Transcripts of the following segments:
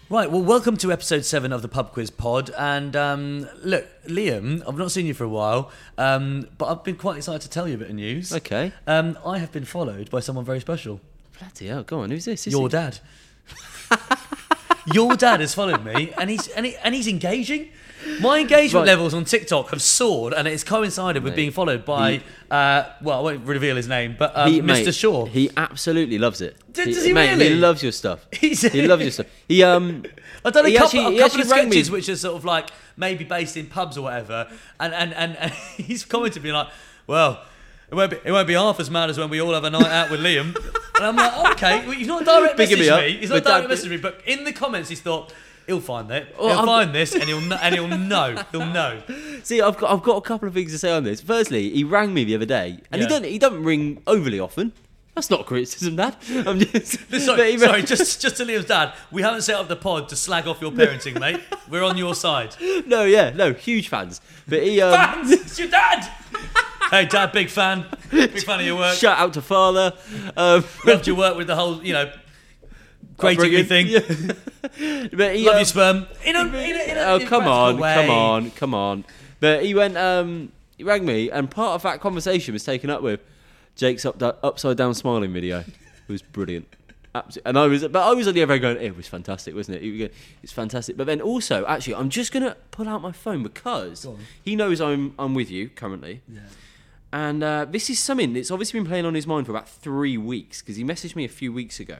Right, well, welcome to episode 7 of the Pub Quiz Pod. And look, Liam, I've not seen you for a while, but I've been quite excited to tell you a bit of news. Okay. I have been followed by someone very special. Bloody hell, go on, who's this? Your dad. Your dad has followed me, and he's engaging. My engagement levels on TikTok have soared, and it's coincided with being followed by, I won't reveal his name, but Mr. Shaw. He absolutely loves it. Does he really? He loves your stuff. He loves your stuff. I've done a couple of sketches me. which are sort of like maybe based in pubs or whatever, and he's commented being like, well, it won't be half as mad as when we all have a night out with Liam. And I'm like, okay, well, he's not direct messaged me. He's not direct messaged me, but in the comments he's thought, he'll find that. He'll find this, and he'll know. He'll know. See, I've got a couple of things to say on this. Firstly, he rang me the other day, and he doesn't ring overly often. That's not criticism, Dad. I'm just sorry, just to Liam's dad. We haven't set up the pod to slag off your parenting, mate. We're on your side. No, huge fans. But he fans, it's your dad. Hey, Dad, big fan of your work. Shout out to Father. Loved your work with the whole, creating me thing. Yeah. But he, love your sperm. Come on. But he went. He rang me, and part of that conversation was taken up with Jake's upside down smiling video. It was brilliant. Absolutely. And I was on the other end going, it was fantastic, wasn't it? It's fantastic. But then also, actually, I'm just gonna pull out my phone because he knows I'm with you currently. Yeah. And this is something that's obviously been playing on his mind for about 3 weeks, because he messaged me a few weeks ago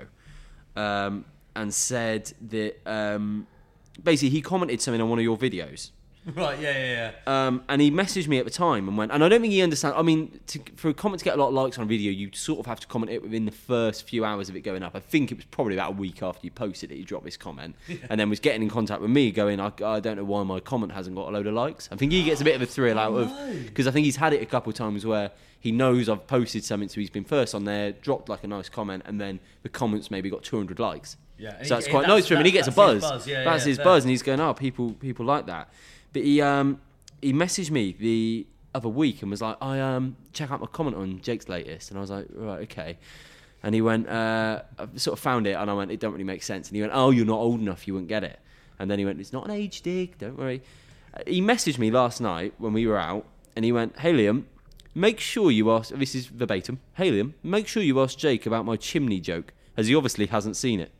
and said that basically he commented something on one of your videos. Right, yeah. And he messaged me at the time and went, and I don't think he understands. I mean, for a comment to get a lot of likes on a video, you sort of have to comment it within the first few hours of it going up. I think it was probably about a week after you posted it, he dropped this comment, and then was getting in contact with me going, I don't know why my comment hasn't got a load of likes. I think he gets a bit of a thrill out of, because I think he's had it a couple of times where he knows I've posted something, so he's been first on there, dropped like a nice comment, and then the comments maybe got 200 likes. Yeah, so that's quite nice for him, and he gets a buzz. That's his buzz, and he's going, people like that. But he messaged me the other week and was like, check out my comment on Jake's latest. And I was like, right, okay. And he went, I sort of found it, and I went, it don't really make sense. And he went, oh, you're not old enough, you wouldn't get it. And then he went, it's not an age dig, don't worry. He messaged me last night when we were out, and he went, hey Liam, make sure you ask, this is verbatim, hey Liam, make sure you ask Jake about my chimney joke, as he obviously hasn't seen it.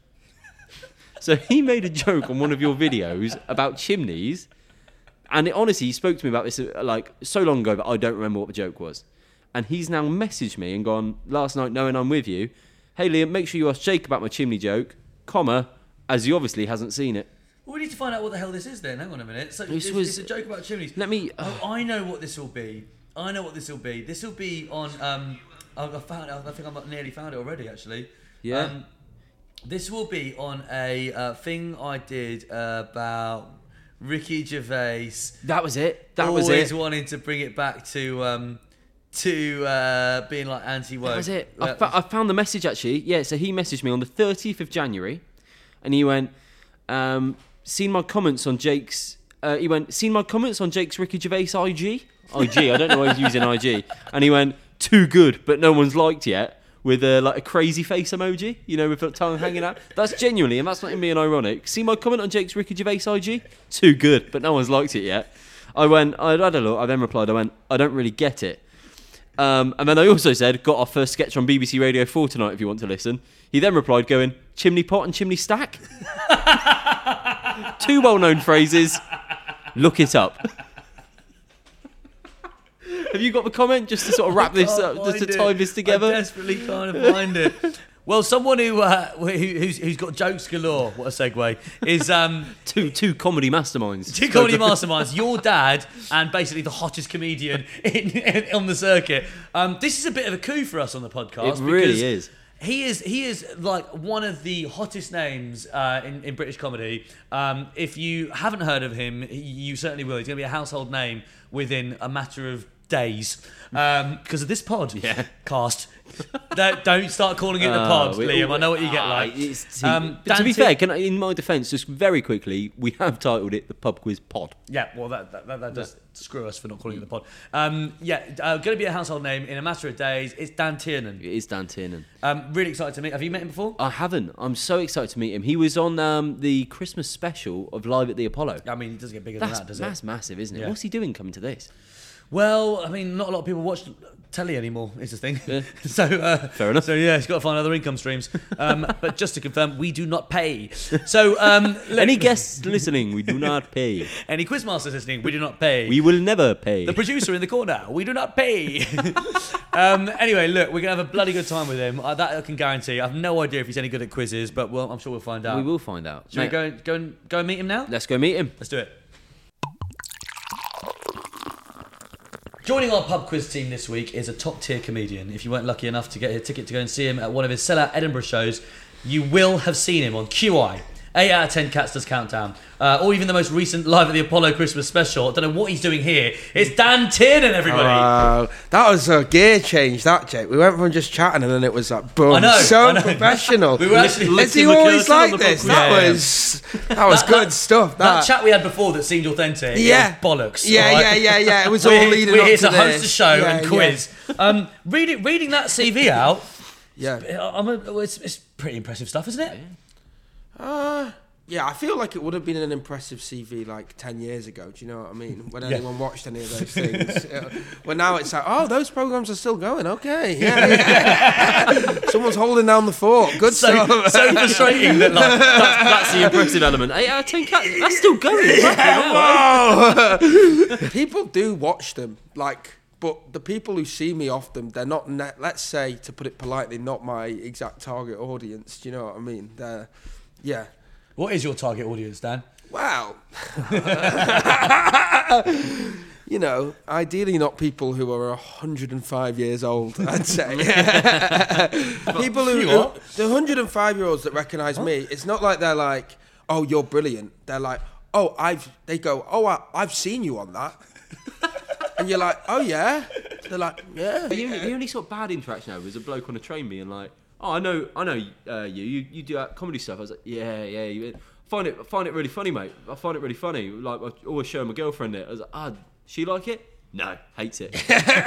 So he made a joke on one of your videos about chimneys, and honestly, he spoke to me about this like so long ago that I don't remember what the joke was. And he's now messaged me and gone, last night knowing I'm with you, hey Liam, make sure you ask Jake about my chimney joke, as he obviously hasn't seen it. Well, we need to find out what the hell this is then. Hang on a minute. So it's a joke about chimneys. I know what this will be. This will be on, I think I nearly found it already, actually. Yeah. This will be on a thing I did about Ricky Gervais. That was it. Always wanting to bring it back to being like anti-woke. That was it. I found the message actually. Yeah, so he messaged me on the 30th of January, and he went, seen my comments on Jake's. Seen my comments on Jake's Ricky Gervais IG. I don't know why he's using IG. And he went, too good, but no one's liked yet. With a crazy face emoji, with the tongue hanging out. That's genuinely, and that's not him being ironic. See my comment on Jake's Ricky Gervais IG? Too good, but no one's liked it yet. I had a look, I then replied, I don't really get it. And then I also said, got our first sketch on BBC Radio 4 tonight if you want to listen. He then replied going, chimney pot and chimney stack? 2 well-known phrases. Look it up. Have you got the comment just to sort of wrap this up, just to tie this together? I desperately can't find it. Well, someone who's got jokes galore, what a segue, is two comedy masterminds. Two comedy masterminds, your dad and basically the hottest comedian on the circuit. This is a bit of a coup for us on the podcast. It really is. He is like one of the hottest names in British comedy. If you haven't heard of him, you certainly will. He's going to be a household name within a matter of days because of this pod Yeah. cast. Don't start calling it the pod, Liam. I know what you get like. But to be fair, in my defence, just very quickly, we have titled it the Pub Quiz Pod. Yeah, well, that does screw us for not calling it the pod. Going to be a household name in a matter of days. It's Dan Tiernan. It is Dan Tiernan. Really excited to meet. Have you met him before? I haven't. I'm so excited to meet him. He was on the Christmas special of Live at the Apollo. I mean, it doesn't get bigger than that, does it? That's massive, isn't it? Yeah. What's he doing coming to this? Well, I mean, not a lot of people watch telly anymore, is the thing. Yeah. So Fair enough. So yeah, he's got to find other income streams. But just to confirm, we do not pay. So Any guests listening, we do not pay. any quizmasters listening, we do not pay. We will never pay. The producer in the corner, we do not pay. Anyway, look, we're gonna have a bloody good time with him. That I can guarantee. I have no idea if he's any good at quizzes, but I'm sure we'll find out. We will find out. Should we go and meet him now? Let's go meet him. Let's do it. Joining our pub quiz team this week is a top tier comedian. If you weren't lucky enough to get a ticket to go and see him at one of his sellout Edinburgh shows, you will have seen him on QI, 8 out of 10 Cats Does Countdown, or even the most recent Live at the Apollo Christmas special. I don't know what he's doing here. It's Dan Tiernan, everybody. Wow, that was a gear change, that, Jake. We went from just chatting and then it was like, boom, I know. professional. We were actually Is he always like this? Yeah, That was good stuff. That chat we had before that seemed authentic. Yeah. Was bollocks. Yeah, all right? yeah. It was all leading We're up here to to host this. a show Yeah, and quiz. Reading that CV out, Yeah. it's pretty impressive stuff, isn't it? Yeah, I feel like it would have been an impressive CV like 10 years ago. Do you know what I mean? When anyone watched any of those things. Well, now it's like, oh, those programs are still going. Okay, yeah. Someone's holding down the fort. Good stuff. So frustrating that like That's the impressive element. 8 out of 10 Cats. That's still going. Whoa. People do watch them, like, but the people who see me off them, they're not. Let's say, to put it politely, not my exact target audience. Do you know what I mean? Yeah. What is your target audience, Dan? Well, you know, ideally not people who are 105 years old, I'd say. People who the 105-year-olds that recognise me, it's not like they're like, oh, you're brilliant. They're like, oh, I've seen you on that. And you're like, oh, yeah? They're like, yeah. The only sort of bad interaction I had was a bloke on a train being like, oh, I know you do that comedy stuff. I was like, yeah. I find it really funny, mate. I find it really funny. Like, I always show my girlfriend it. I was like, she like it? No, hates it.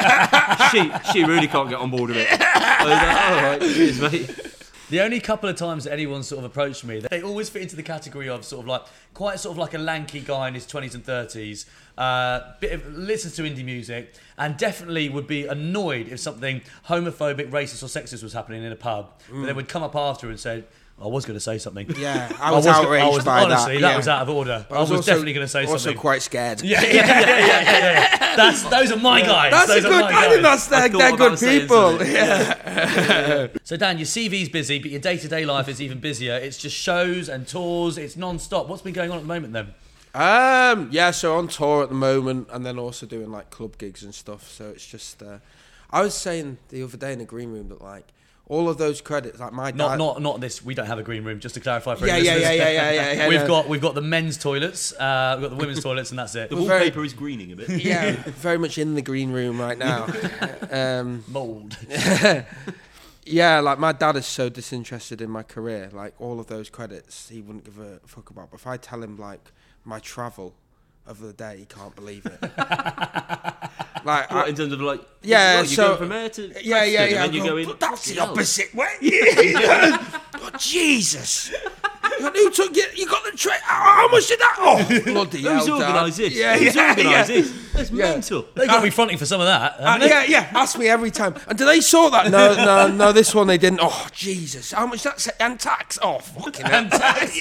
she really can't get on board with it. I was like, all right, cheers, mate. The only couple of times that anyone's sort of approached me, they always fit into the category of sort of like quite sort of like a lanky guy in his 20s and 30s, listens to indie music, and definitely would be annoyed if something homophobic, racist, or sexist was happening in a pub. But they would come up after and say, I was going to say something. Yeah, I was outraged by honestly, that. that was out of order. I was definitely going to say something. Also quite scared. Yeah. Those are my guys. That's those a good. I think they're good people. Yeah. So Dan, your CV's busy, but your day-to-day life is even busier. It's just shows and tours. It's non-stop. What's been going on at the moment then? So on tour at the moment, and then also doing like club gigs and stuff. So it's just. I was saying the other day in the green room that like. All of those credits, like my dad. Not this. We don't have a green room. Just to clarify for Yeah. We've got the men's toilets. We've got the women's toilets, and that's it. The wallpaper is greening a bit. Yeah, very much in the green room right now. Mould. Yeah, like my dad is so disinterested in my career. Like all of those credits, he wouldn't give a fuck about. But if I tell him like my travel of the day, he can't believe it. Like in terms of like, yeah, you're going from there to yeah, and then you're going. But that's the opposite way. Oh, Jesus! Who took you? You got the train. How much did that? Oh, bloody hell! Who's organised this? Yeah, Who's organised this? That's mental. They've got to be fronting for some of that. haven't they? Yeah. Ask me every time. And do they sort that? No. This one they didn't. Oh, Jesus! How much that and tax? Oh, fucking hell. And tax.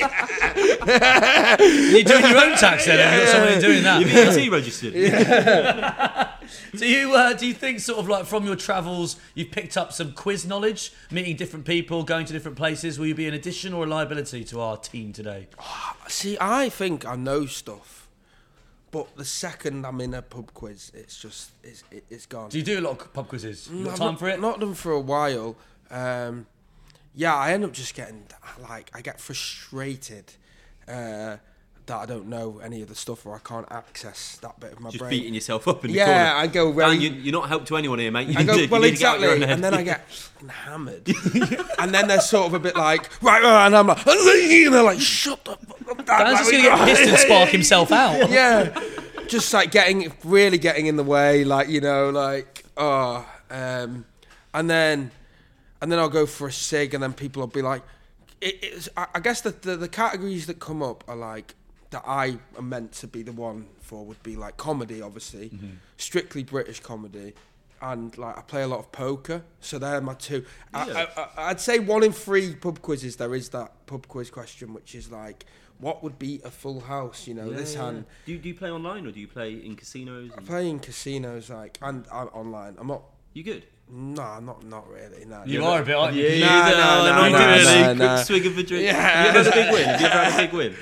You're doing your own tax then. And you've got someone doing that. You're VAT registered. So do you think sort of like from your travels you've picked up some quiz knowledge, meeting different people, going to different places? Will you be an addition or a liability to our team today? See, I think I know stuff, but the second I'm in a pub quiz, it's gone. Do you do a lot of pub quizzes? You got time for it? Not done for a while. I end up just getting like I get frustrated. that I don't know any of the stuff or I can't access that bit of my Just brain. beating yourself up in the Yeah, corner. I go very... Dan, you're not help to anyone here, mate. You I go, need to- well, you need to get out your own exactly, head. and then I get fucking hammered. And then they're sort of a bit like, right, and I'm like, and they're like, shut the fuck up. Dad, Dan's just like, going to get pissed and spark himself out. Yeah, just like really getting in the way, like, you know, like, and then I'll go for a cig, and then people will be like, I guess the categories that come up are like, that I am meant to be the one for would be like comedy, obviously, strictly British comedy, and like I play a lot of poker, so they're my two. Yeah. I'd say 1 in 3 pub quizzes there is that pub quiz question, which is like, what would beat a full house? You know, this hand. Do you play online or do you play in casinos? I play in casinos, like, and online. I'm not. You good? No, not really. No. You are a bit, aren't you? No. Quick swig of a drink. Yeah. Have you ever had a big win? Have you ever had a big win?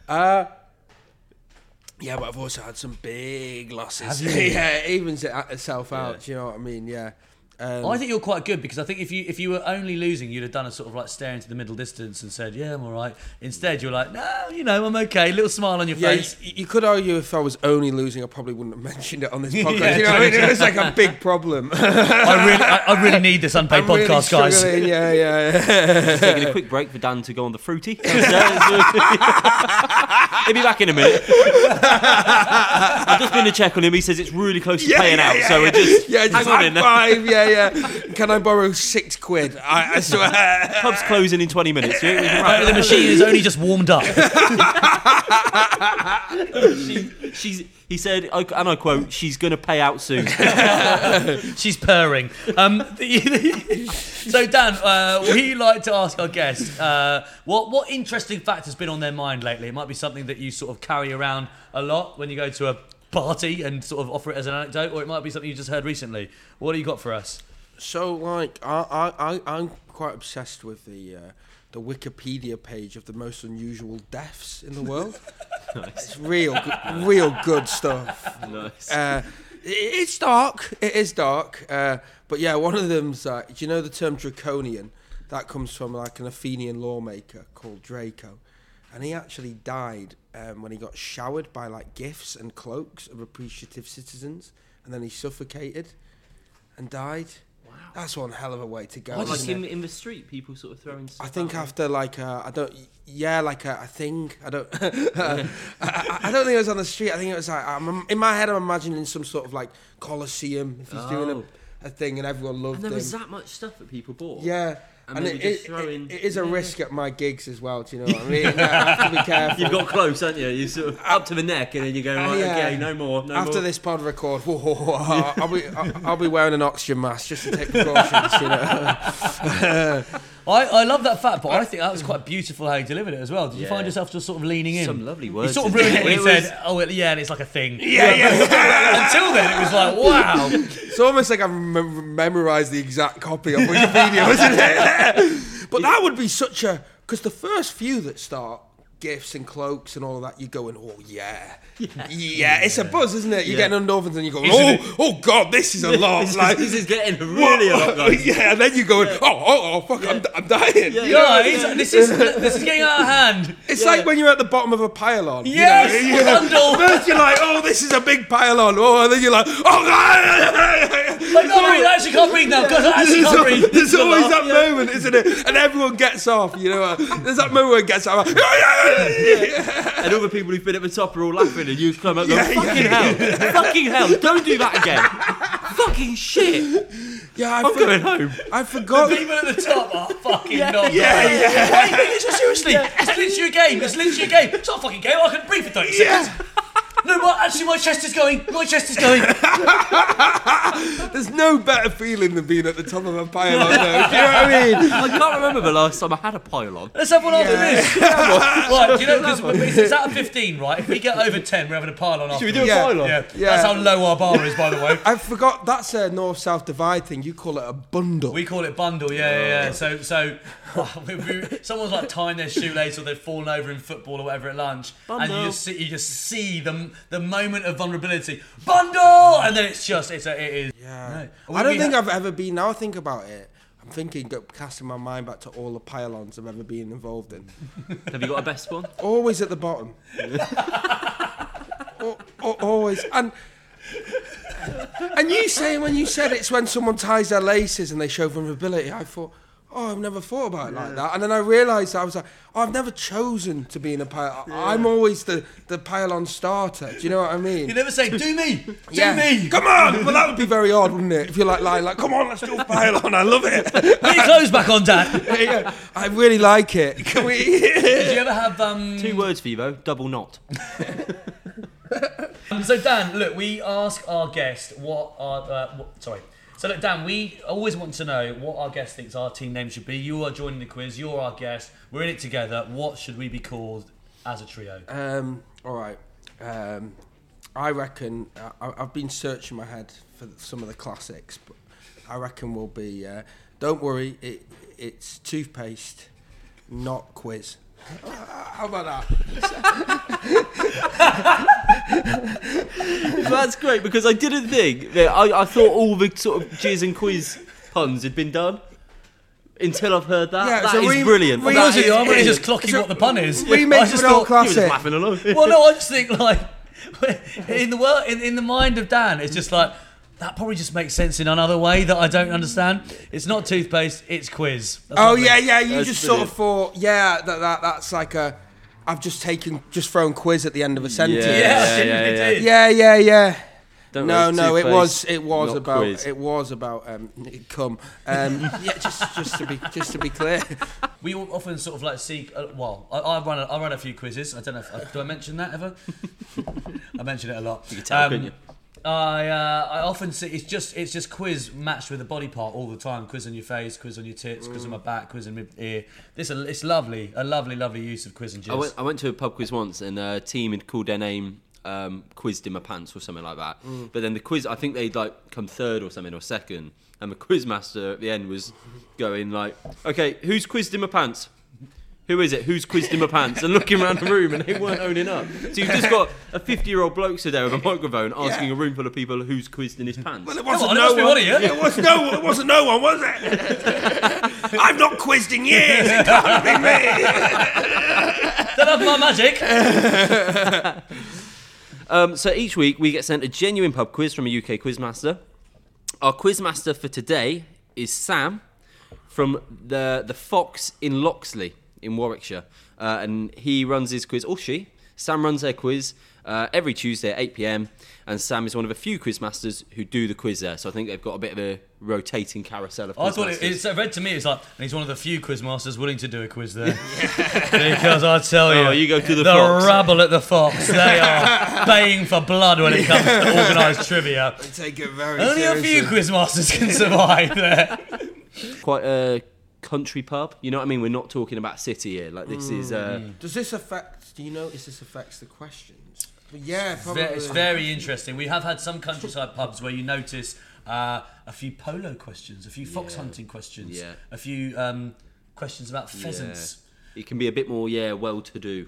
Yeah, but I've also had some big losses. Have you? Yeah, it evens itself out. Do you know what I mean? Yeah. I think you're quite good, because I think if you were only losing, you'd have done a sort of like stare into the middle distance and said, yeah, I'm all right. Instead, you're like, no, you know, I'm okay. Little smile on your Yeah, face. you could argue if I was only losing, I probably wouldn't have mentioned it on this podcast. Yeah, you know what I mean? It's like a big problem. I really need this unpaid I'm really podcast, guys. struggling, Yeah. Taking a quick break for Dan to go on the fruity. He'll be back in a minute. I've just been to check on him. He says it's really close to paying out, so we're just hang on in there. 5, yeah. Can I borrow £6? I swear. Pub's closing in 20 minutes. Yeah? We can wrap it The up. machine is only just warmed up. He said, and I quote, she's going to pay out soon. She's purring. So Dan, we like to ask our guests what interesting fact has been on their mind lately. It might be something that you sort of carry around a lot when you go to a party and sort of offer it as an anecdote, or it might be something you just heard recently. What do you got for us? So, like, I'm quite obsessed with the Wikipedia page of the most unusual deaths in the world. Nice. It's real good stuff. Nice. It's dark. It is dark. But yeah, one of them's do you know the term draconian? That comes from like an Athenian lawmaker called Draco, and he actually died when he got showered by like gifts and cloaks of appreciative citizens, and then he suffocated and died. Wow, that's one hell of a way to go. Like isn't it? in the street, people sort of throwing stuff I think out after like I don't think I don't I don't think it was on the street. I think it was like in my head I'm imagining some sort of like Colosseum if he's doing a thing and everyone loved and there him. was that much stuff that people bought. Yeah. And it is a Yeah. risk at my gigs as well, do you know what I mean? I have to be careful. You've got close, haven't you? You're sort of up to the neck, and then you go, right, okay, no more. After this pod record, I'll be wearing an oxygen mask just to take precautions, you know. I love that fact, but I think that was quite beautiful how he delivered it as well. Did you Yeah. find yourself just sort of leaning in? Some lovely He words. sort of ruined it when he It was- said, "Oh, yeah," and it's like a thing. Yeah. Until then, it was like, wow. It's almost like I've memorised the exact copy of Wikipedia, isn't it? But that would be such a... Because the first few that start, gifts and cloaks and all of that, you're going, oh, yeah, it's a buzz, isn't it? You're getting endorphins and you're going, oh, God, this is a lot. This is getting really a lot, guys. Yeah, and then you're going, oh, fuck, I'm dying. Guys, this is getting out of hand. It's like when you're at the bottom of a pylon. Yes, you know, bundle. First you're like, oh, this is a big pylon. Oh, and then you're like, oh, I can't breathe. I actually can't breathe now. God, I actually can't breathe. There's always that moment, isn't it? And everyone gets off, you know. There's that moment where it gets off. And all the people who've been at the top are all laughing, and you come up and go, fucking hell, don't do that again. Fucking shit. Yeah, I'm going home. I forgot. The people at the top are fucking not Why are you taking this so seriously? It's literally a game. It's not a fucking game. I can breathe for 30 seconds. No, actually, my chest is going. There's no better feeling than being at the top of a pylon, though. Do you know what I mean? I can't remember the last time I had a pylon. Let's have one after this. Right, do you know, because it's out of 15, right? If we get over 10, we're having a pylon after. Should we do a Yeah. pylon? Yeah. Yeah. That's how low our bar is, by the way. I forgot that's a north-south divide thing. You call it a bundle. We call it bundle, yeah. So someone's like tying their shoelace or they've fallen over in football or whatever at lunch, Bundle. and you just see the moment of vulnerability. Bundle, and then it is. Yeah. No. I don't think I've ever been. Now I think about it, I'm thinking, casting my mind back to all the pylons I've ever been involved in. Have you got a best one? Always at the bottom. Always. And you saying when you said it's when someone ties their laces and they show vulnerability, I thought, I've never thought about it like that. And then I realised, I was like, I've never chosen to be in a pylon. I'm always the pylon starter. Do you know what I mean? You never say, do me, do me. Come on! Well, that would be very odd, wouldn't it? If you're lying, come on, let's do a pylon. I love it. Put your clothes back on, Dan. Yeah, I really like it. Can we? Did you ever have 2 words for you, though. Double knot. So Dan, look, we ask our guest So look, Dan, we always want to know what our guest thinks our team name should be. You are joining the quiz. You're our guest. We're in it together. What should we be called as a trio? All right. I reckon I've been searching my head for some of the classics, but I reckon we'll be. Don't worry, it's toothpaste, not quiz. How about that? That's great, because I didn't think that I thought all the sort of jizz and quiz puns had been done until I've heard that. Yeah, that so is brilliant. I'm really just clocking what the pun is. Remake I just of an old thought, You were just classic. laughing along. well, no, I just think like in the world, in the mind of Dan, it's just like that probably just makes sense in another way that I don't understand. It's not toothpaste, it's quiz. That's Oh what I yeah, think. yeah. You That's just brilliant. sort of thought, that's like a. I've just thrown quiz at the end of a sentence. Yeah, you did. Yeah. Don't No, worry, it toothpaste, was not about quiz. it was about cum. Yeah, just to be clear. We all often sort of like see. I run a few quizzes. I don't know. Do I mention that ever? I mention it a lot. You could tell, couldn't you? I often see it's just quiz matched with a body part all the time. Quiz on your face, quiz on your tits, quiz on my back, quiz on my ear. It's lovely, a lovely use of quiz and jizz. I went to a pub quiz once, and a team had called their name Quizzed in My Pants or something like that. But then the quiz, I think they'd like come third or something, or second, and the quiz master at the end was going like, okay, who's quizzed in my pants? Who is it? Who's quizzed in my pants? And looking around the room, and they weren't owning up. So you've just got a 50-year-old bloke stood there with a microphone asking a room full of people who's quizzed in his pants. Well, it Come wasn't on, it no must be one. one of you. It wasn't no one, was it? I've not quizzed in years. It can't be me. Don't have my magic. So each week we get sent a genuine pub quiz from a UK quizmaster. Our quizmaster for today is Sam from the Fox in Loxley in Warwickshire, and he runs his quiz, or she. Sam runs their quiz every Tuesday at 8 p.m, and Sam is one of a few quizmasters who do the quiz there. So I think they've got a bit of a rotating carousel of quizmasters. I thought it's read to me. It's like, and he's one of the few quizmasters willing to do a quiz there. Because I tell you, you go to the Fox. rabble at the Fox, they are baying for blood when it comes to organised trivia. I take it very Only seriously. a few quizmasters can survive there. Quite a country pub, you know what I mean? We're not talking about city here. Like this is. Does this affect? Do you notice this affects the questions? Yeah, probably. It's very interesting. We have had some countryside pubs where you notice a few polo questions, a few fox hunting questions, a few questions about pheasants. Yeah. It can be a bit more, well-to-do.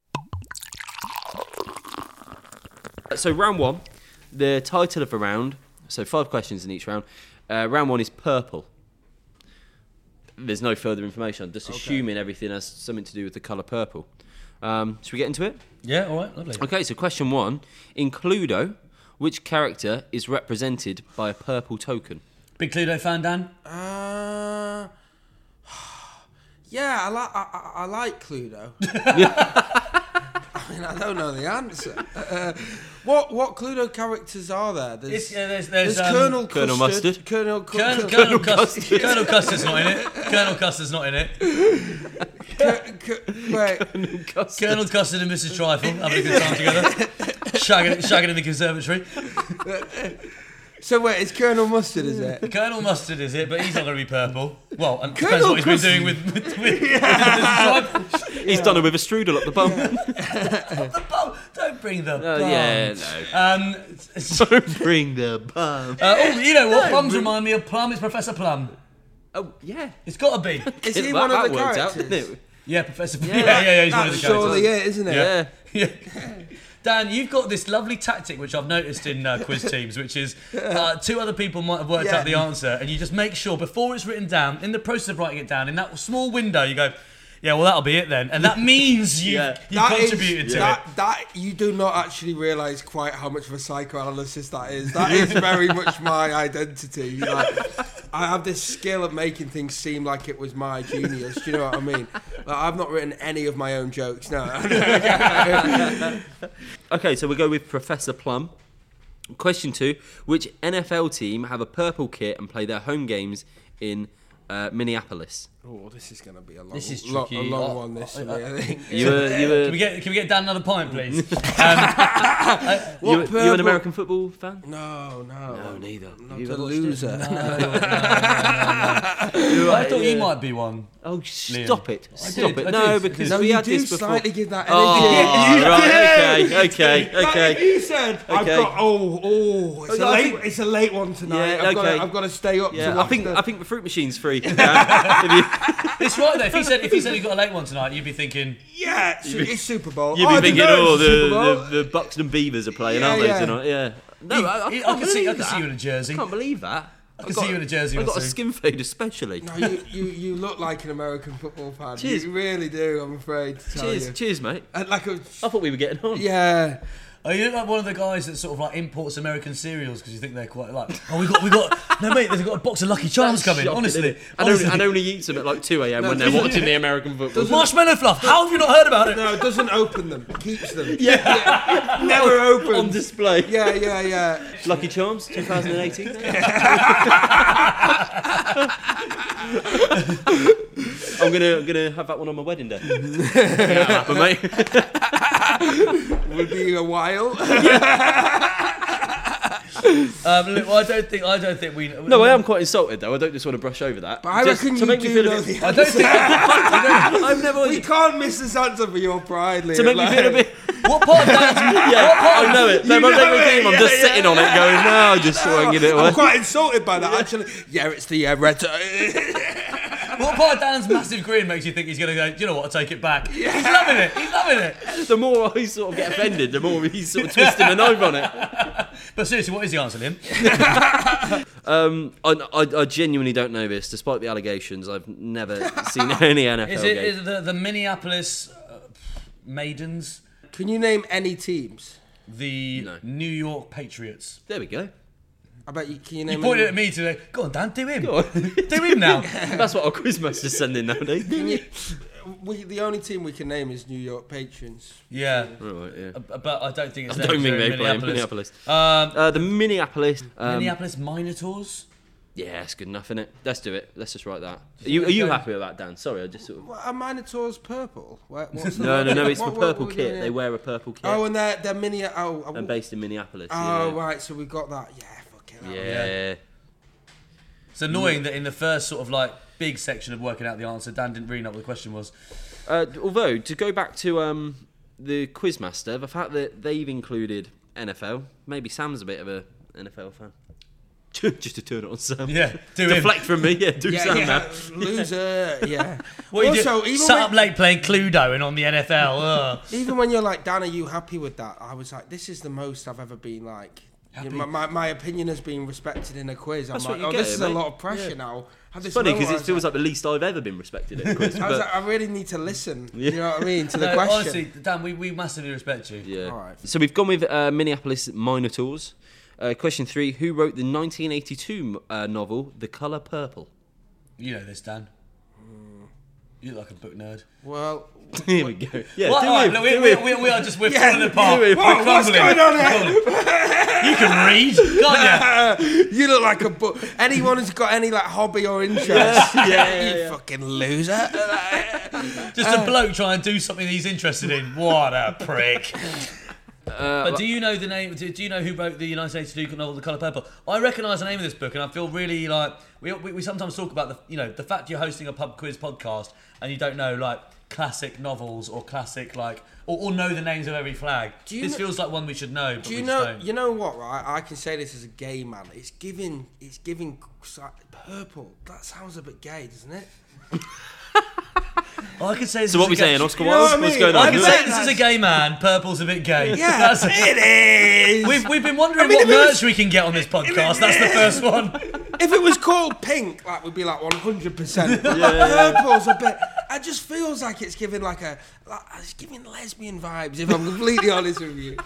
So round one, the title of the round. So 5 questions in each round. Round one is purple. There's no further information. I'm just assuming everything has something to do with the colour purple. Should we get into it? Yeah, all right, lovely. Okay, so question 1. In Cluedo, which character is represented by a purple token? Big Cluedo fan, Dan? Yeah, I like Cluedo. I mean, I don't know the answer. What Cluedo characters are there? There's Colonel Colonel Custard, Mustard. Colonel Custard. Colonel Custard's not in it. Colonel Custard's not in it. Wait, Colonel Custard and Mrs. Trifle having a good time together. Shagging in the conservatory. so wait, it's Colonel Mustard, is it? Colonel Mustard is it, but he's not going to be purple. Well, and depends Colonel what he's been doing with Mrs. Trifle. He's done it with a strudel up the bum. The bum. Don't bring the bum. Yeah, no. Don't bring the bum. You know what? Plums remind me of Plum. It's Professor Plum. Oh, yeah. It's got to be. Is he That- one of that the worked characters? out, didn't it? Yeah, Professor Plum. Yeah, he's one of the That's surely characters. it, isn't it? Yeah. Yeah. Dan, you've got this lovely tactic which I've noticed in quiz teams, which is two other people might have worked out the answer, and you just make sure before it's written down, in the process of writing it down, in that small window, you go, yeah, well, that'll be it then. And that means you contributed to it. That you do not actually realise quite how much of a psychoanalysis that is. That is very much my identity. Like, I have this skill of making things seem like it was my genius. Do you know what I mean? Like, I've not written any of my own jokes. No. Okay, so we'll go with Professor Plum. Question 2. Which NFL team have a purple kit and play their home games in Minneapolis? Oh, this is going to be a long, This is a tricky. long one. This for me, I think. Can we get Dan another pint, please? You an American football fan? No. No, neither. Not a loser. I thought you might be one. Oh, stop Liam. it. Stop I it. did. No, because No, we you had do this before. slightly give that Oh, energy. right, okay. Like you said, I've Okay. got. It's I think- it's a late one tonight. Yeah, okay. I've got to stay up. Yeah, to I watch think the fruit machine's free. It's right though. If he said he got a late one tonight, you'd be thinking, it's Super Bowl. You'd be thinking, Super Bowl. the Buxton Beavers are playing, Yeah, aren't they, yeah. tonight? Yeah. No, I I can't can see believe you in a jersey. I can't believe that. I can see you in a jersey. I've or got a two. skin fade especially. No, you look like an American football fan. Cheers. You really do. I'm afraid to tell you. Cheers, mate. And I thought we were getting on. Yeah. Oh, you look like one of the guys that sort of like imports American cereals because you think they're quite like. Oh, we got. No, mate, they've got a box of Lucky Charms coming. Shocking, Honestly, isn't it? And only eats them at like 2 a.m. when they're watching the American football. Marshmallow fluff. How have you not heard about it? No, it doesn't open them. It keeps them. Yeah. Never open. On display. Yeah. Lucky Charms, 2018. I'm gonna have that one on my wedding day. Yeah, but mate. Will be a while. Look, well, I don't think we. No, I am quite insulted though. I don't just want to brush over that. But I Just reckon to you make me do feel know a bit. the I don't think. I've never. We can't miss this answer for your pride, Liam. To make me feel a bit. What part of that? I know it. You No, know it, game, I'm yeah, just yeah. sitting on it, going, no, just swinging it away. I'm quite insulted by that, actually. Yeah, it's the red. What part of Dan's massive grin makes you think he's going to go, do you know what, I'll take it back? Yeah. He's loving it. He's loving it. The more I sort of get offended, the more he's sort of twisting the knife on it. But seriously, what is the answer, Liam? I genuinely don't know this, despite the allegations. I've never seen any NFL Is game. it the Minneapolis Maidens? Can you name any teams? The No. New York Patriots. There we go. I bet you. Can you You name? pointed any- at me today. Go on, Dan, do him. Go on. Do him now. That's what our quizmasters send in nowadays. Can you, the only team we can name is New York Patriots. Yeah. Right, yeah. But I don't think it's I don't think they play in Minneapolis. Minneapolis. The Minneapolis. Minneapolis Minotaurs? Yeah, it's good enough, isn't it? Let's do it. Let's just write that. Are you happy with that, Dan? Sorry, I just sort of. What, are Minotaurs purple? What's the No, it's the what purple we're kit. doing They here? wear a purple kit. Oh, and they're mini. and based in Minneapolis. Oh, yeah. right. So we've got that. Yeah, fucking hell. Yeah. It's annoying that in the first sort of like big section of working out the answer, Dan didn't really know what the question was. Although, to go back to the Quizmaster, the fact that they've included NFL, maybe Sam's a bit of a NFL fan. Just to turn it on Sam. Yeah, do him. Deflect from me, do Sam now. Loser. Yeah. What Also, you do? even Sat when- up late playing Cluedo and on the NFL. Ugh. Even when you're like, Dan, are you happy with that? I was like, this is the most I've ever been like. Happy? My opinion has been respected in a quiz. That's I'm what like, you this get, is mate. a lot of pressure Yeah. now. It's funny because it feels like the least I've ever been respected at a quiz. I was but- like, I really need to listen. Yeah. You know what I mean? To the No, question. honestly, Dan, we massively respect you. Yeah. All right. So we've gone with Minneapolis Minotaurs. Question 3: Who wrote the 1982 novel *The Color Purple*? You know this, Dan. You look like a book nerd. Well, Here we go. Yeah, What? do All right, him, look, do we're him. falling apart. do it. We're Whoa, what's crumbling. going on here? You can read, can't you? You look like a book. Anyone who's got any like hobby or interest? Yeah. You fucking loser. Just a bloke trying to do something he's interested in. What a prick. But do you know the name? Do you know who wrote the 1982 novel *The Color Purple*? I recognise the name of this book, and I feel really like we sometimes talk about the fact you're hosting a pub quiz podcast and you don't know like classic novels or classic like or know the names of every flag. This feels like one we should know. But Do we you just know? don't. You know what? Right, I can say this as a gay man. It's giving purple. That sounds a bit gay, doesn't it? I could say this So what is we a gay- saying, Oscar You know Wilde? what I What's mean? going I on? can Yeah. say this is a gay man. Purple's a bit gay. Yeah, That's it is. We've been wondering I mean, what if it was- merch we can get on this podcast. That's the first one. If it was called pink, like we'd be like 100%. Purple's a bit. It just feels like it's giving it's giving lesbian vibes. If I'm completely honest with you.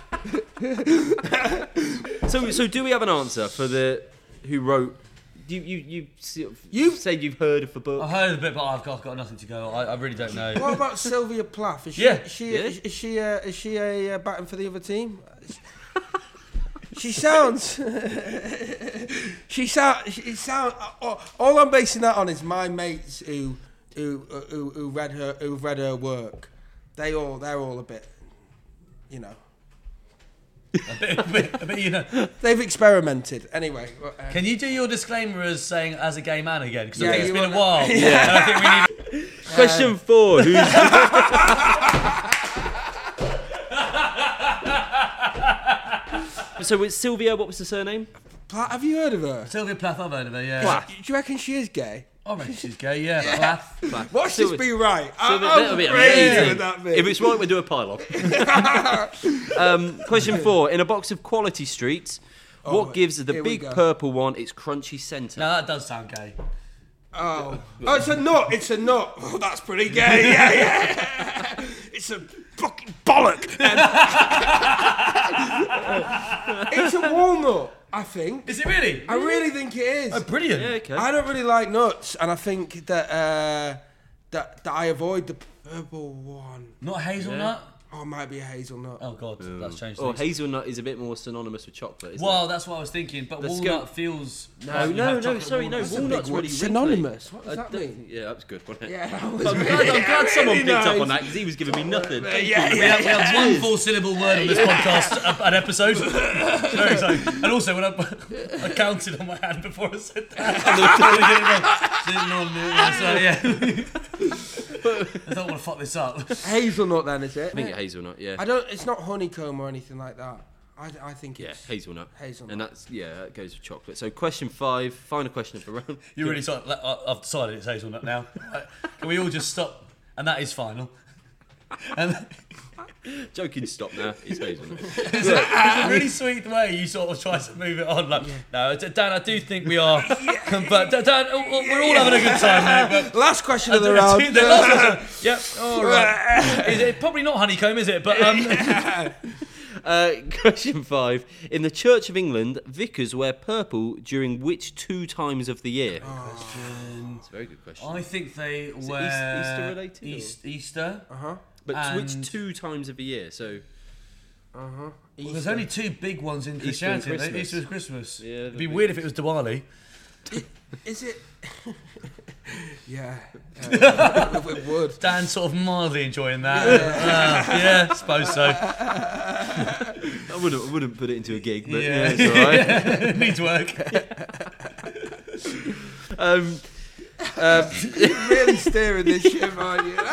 So do we have an answer for the who wrote? You said you've heard of the book. I've heard a bit, but I've got nothing to go. I really don't know. What about Sylvia Plath? Is she, Yeah. is she a batting for the other team? She sounds. She sounds. All I'm basing that on is my mates who read her work. They're all a bit, you know. a bit, you know. They've experimented anyway. Can you do your disclaimer as saying as a gay man again? Because Yeah, I think it's you been a wanna- while. And I think we need. Question 4. Who's So it's Sylvia. What was the surname? Plath, have you heard of her? Sylvia Plath, I've heard of her, yeah. Plath. Do you reckon she is gay? I reckon she's gay, yeah. Plath. Watch this be right. That'll be crazy amazing. with that bit. If it's right, we'll do a pile-on. Question 4. In a box of quality streets, what gives the here we big go. purple one its crunchy centre? Now that does sound gay. Oh, it's a nut. It's a nut. Oh, that's pretty gay. Yeah. It's a fucking bollock. It's a walnut, I think. Is it really? I really think it is. Oh, brilliant. Yeah, okay. I don't really like nuts, and I think that that I avoid the purple one. Not hazelnut? Oh, it might be a hazelnut. Oh, God, that's changed Or things. hazelnut is a bit more synonymous with chocolate, isn't Well, that's what I was thinking, but Let's walnut go- feels... it? like you have chocolate walnuts. Walnut's really synonymous. What wrinkly. does that mean? Yeah, that was good, wasn't it? Yeah, that was I'm glad someone really picked up nice. on that because he was giving me nothing. We have one full-syllable word on this podcast an episode. It's very exciting. And also, when I counted on my hand before I said that. I don't want to fuck this up. Hazelnut, then, is it? I think it's hazelnut, yeah. It's not honeycomb or anything like that. I think Yeah, it's hazelnut. hazelnut. And that goes with chocolate. So question 5, final question of the round. You really sorry. I've decided it's hazelnut now. Can we all just stop? And that is final. And Joking, stop now. It's hazelnut. it's a really sweet way you sort of try to move it on. Like, no, Dan, I do think we are. Dan, we're all having a good time, mate. But Last question of the round. The last question. Yep. All right. Is it probably not honeycomb, is it? But Question 5. In the Church of England, vicars wear purple during which 2 times of the year? It's a very good question. I think they it wear Easter related, Easter. But and- which 2 times of the year? So Well, there's only 2 big ones in Easter and Christianity. Christmas. Easter and Christmas. Yeah, It'd the be big- weird if it was Diwali. Is it? Yeah. It would. Dan's sort of mildly enjoying that. Yeah, I suppose so. I wouldn't put it into a gig, but Yeah. yeah, it's all right. It needs work. You're really steering this ship, aren't you?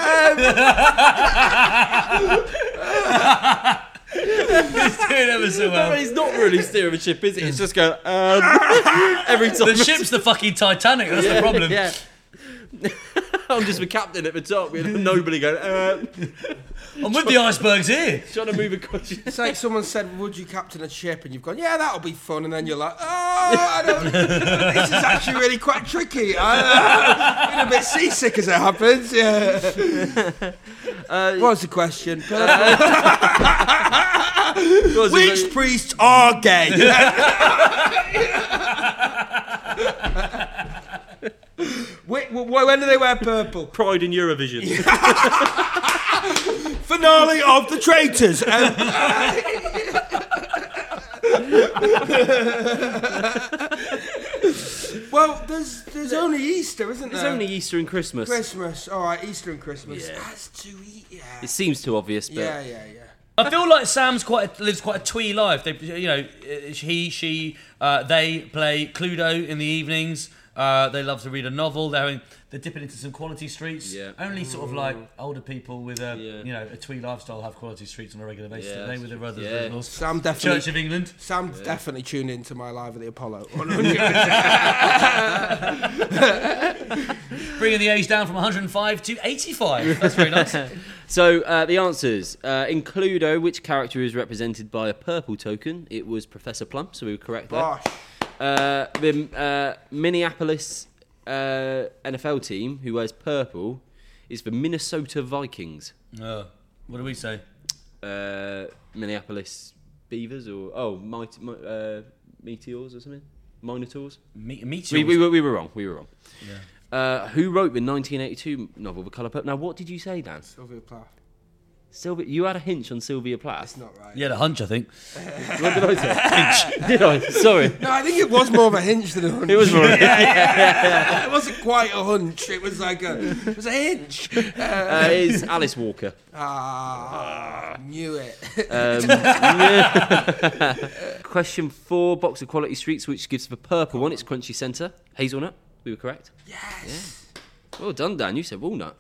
It's doing ever so well. It's not really steering a ship, is it? It's just going every time. The ship's the fucking Titanic. That's the problem. Yeah. I'm just the captain at the top with nobody going. I'm with the icebergs here. Trying to move a question. It's like someone said, "Would you captain a ship?" And you've gone, "Yeah, that'll be fun." And then you're like, "Oh, I don't. This is actually really quite tricky. I'm a bit seasick as it happens." Yeah. What was the question? Which priests are gay? When do they wear purple? Pride in Eurovision. Finale of the Traitors. Well, there's only Easter, isn't there? It's only Easter and Christmas. Christmas. All right, Easter and Christmas. Yeah. That's too yeah. It seems too obvious, but Yeah. I feel like Sam's lives quite a twee life. They, he, she, they play Cluedo in the evenings. They love to read a novel. They're dipping into some quality streets. Yeah. Only sort of like older people with a Yeah. a twee lifestyle have quality streets on a regular basis. Yeah, don't they, with their brothers yeah. and Sam definitely. Church of England. Sam definitely tuned into my live at the Apollo. Bringing the age down from 105 to 85. That's very nice. So the answers in Cluedo, which character is represented by a purple token? It was Professor Plum, so we were correct there. Gosh. The Minneapolis NFL team, who wears purple, is the Minnesota Vikings. What do we say? Minneapolis Beavers or Meteors or something? Minotaurs? Meteors. We were wrong. We were wrong. Yeah. Who wrote the 1982 novel The Colour Purple? Now, what did you say, Dan? Sylvia Plath. Sylvia, you had a hinge on Sylvia Plath. It's not right. You had a hunch, I think. What did I say? Hinge. Did I? Sorry. No, I think it was more of a hinge than a hunch. It was more. It wasn't quite a hunch. It was like it was a hinge. It's Alice Walker. Knew it. Question 4, box of quality streets, which gives the purple one its crunchy centre. Hazelnut. We were correct. Yes. Well done, Dan. You said walnut.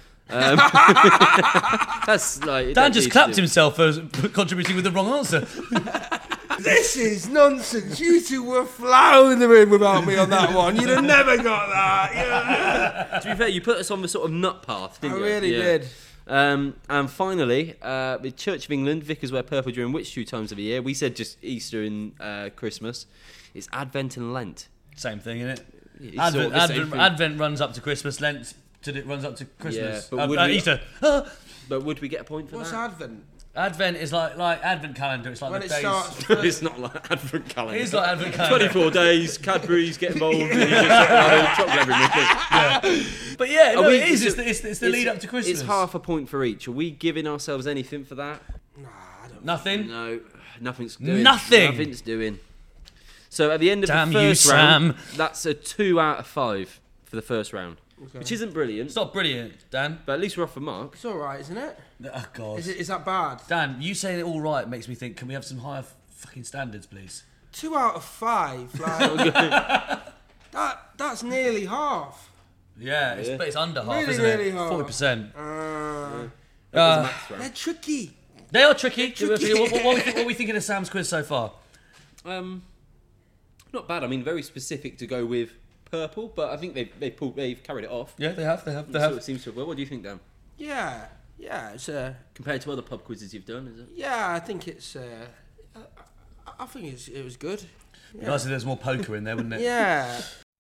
That's like Dan just clapped himself for contributing with the wrong answer. This is nonsense. You two were floundering without me on that one. You'd have never got that. Yeah. To be fair, you put us on the sort of nut path, I didn't you? really Yeah. did. And finally, the Church of England, vicars wear purple during which 2 times of the year? We said just Easter and Christmas. It's Advent and Lent. Same thing, isn't it? It's sort of the same thing. Advent runs up to Christmas. Lent runs up to Christmas. Yeah, but would we- Easter. But would we get a point for What's that? Advent? Advent is like Advent calendar. It's like When the it days. starts. It's not like Advent calendar. It is like Advent calendar. 24 days, Cadbury's get involved, and you just have chocolate every minute. But yeah, no, Are we- it is. is It's the lead up to Christmas. It's half a point for each. Are we giving ourselves anything for that? Nah, I don't. Nothing. No, nothing's doing. Nothing. Nothing's doing. So at the end of Damn the you, first round, Sam. that's a 2 out of 5 for the first round, which isn't brilliant, It's not brilliant, Dan. but at least we're off the mark. It's all right, isn't it? Oh God. Is that bad? Dan, you saying it all right makes me think. Can we have some higher fucking standards, please? 2 out of 5. Like, that's nearly half. Yeah, Yeah. but it's under half, Really, isn't really it? half. 40%. Maths round. They're tricky. They are tricky. Tricky. What are we thinking of Sam's quiz so far? Not bad. I mean, very specific to go with purple, but I think they've carried it off. Yeah, they have. It sort of seems to have. Well, what do you think, Dan? Yeah. It's Compared to other pub quizzes you've done, is it? yeah. I think it's. I think it was good. Yeah. Nice if there's more poker in there, wouldn't it? Yeah.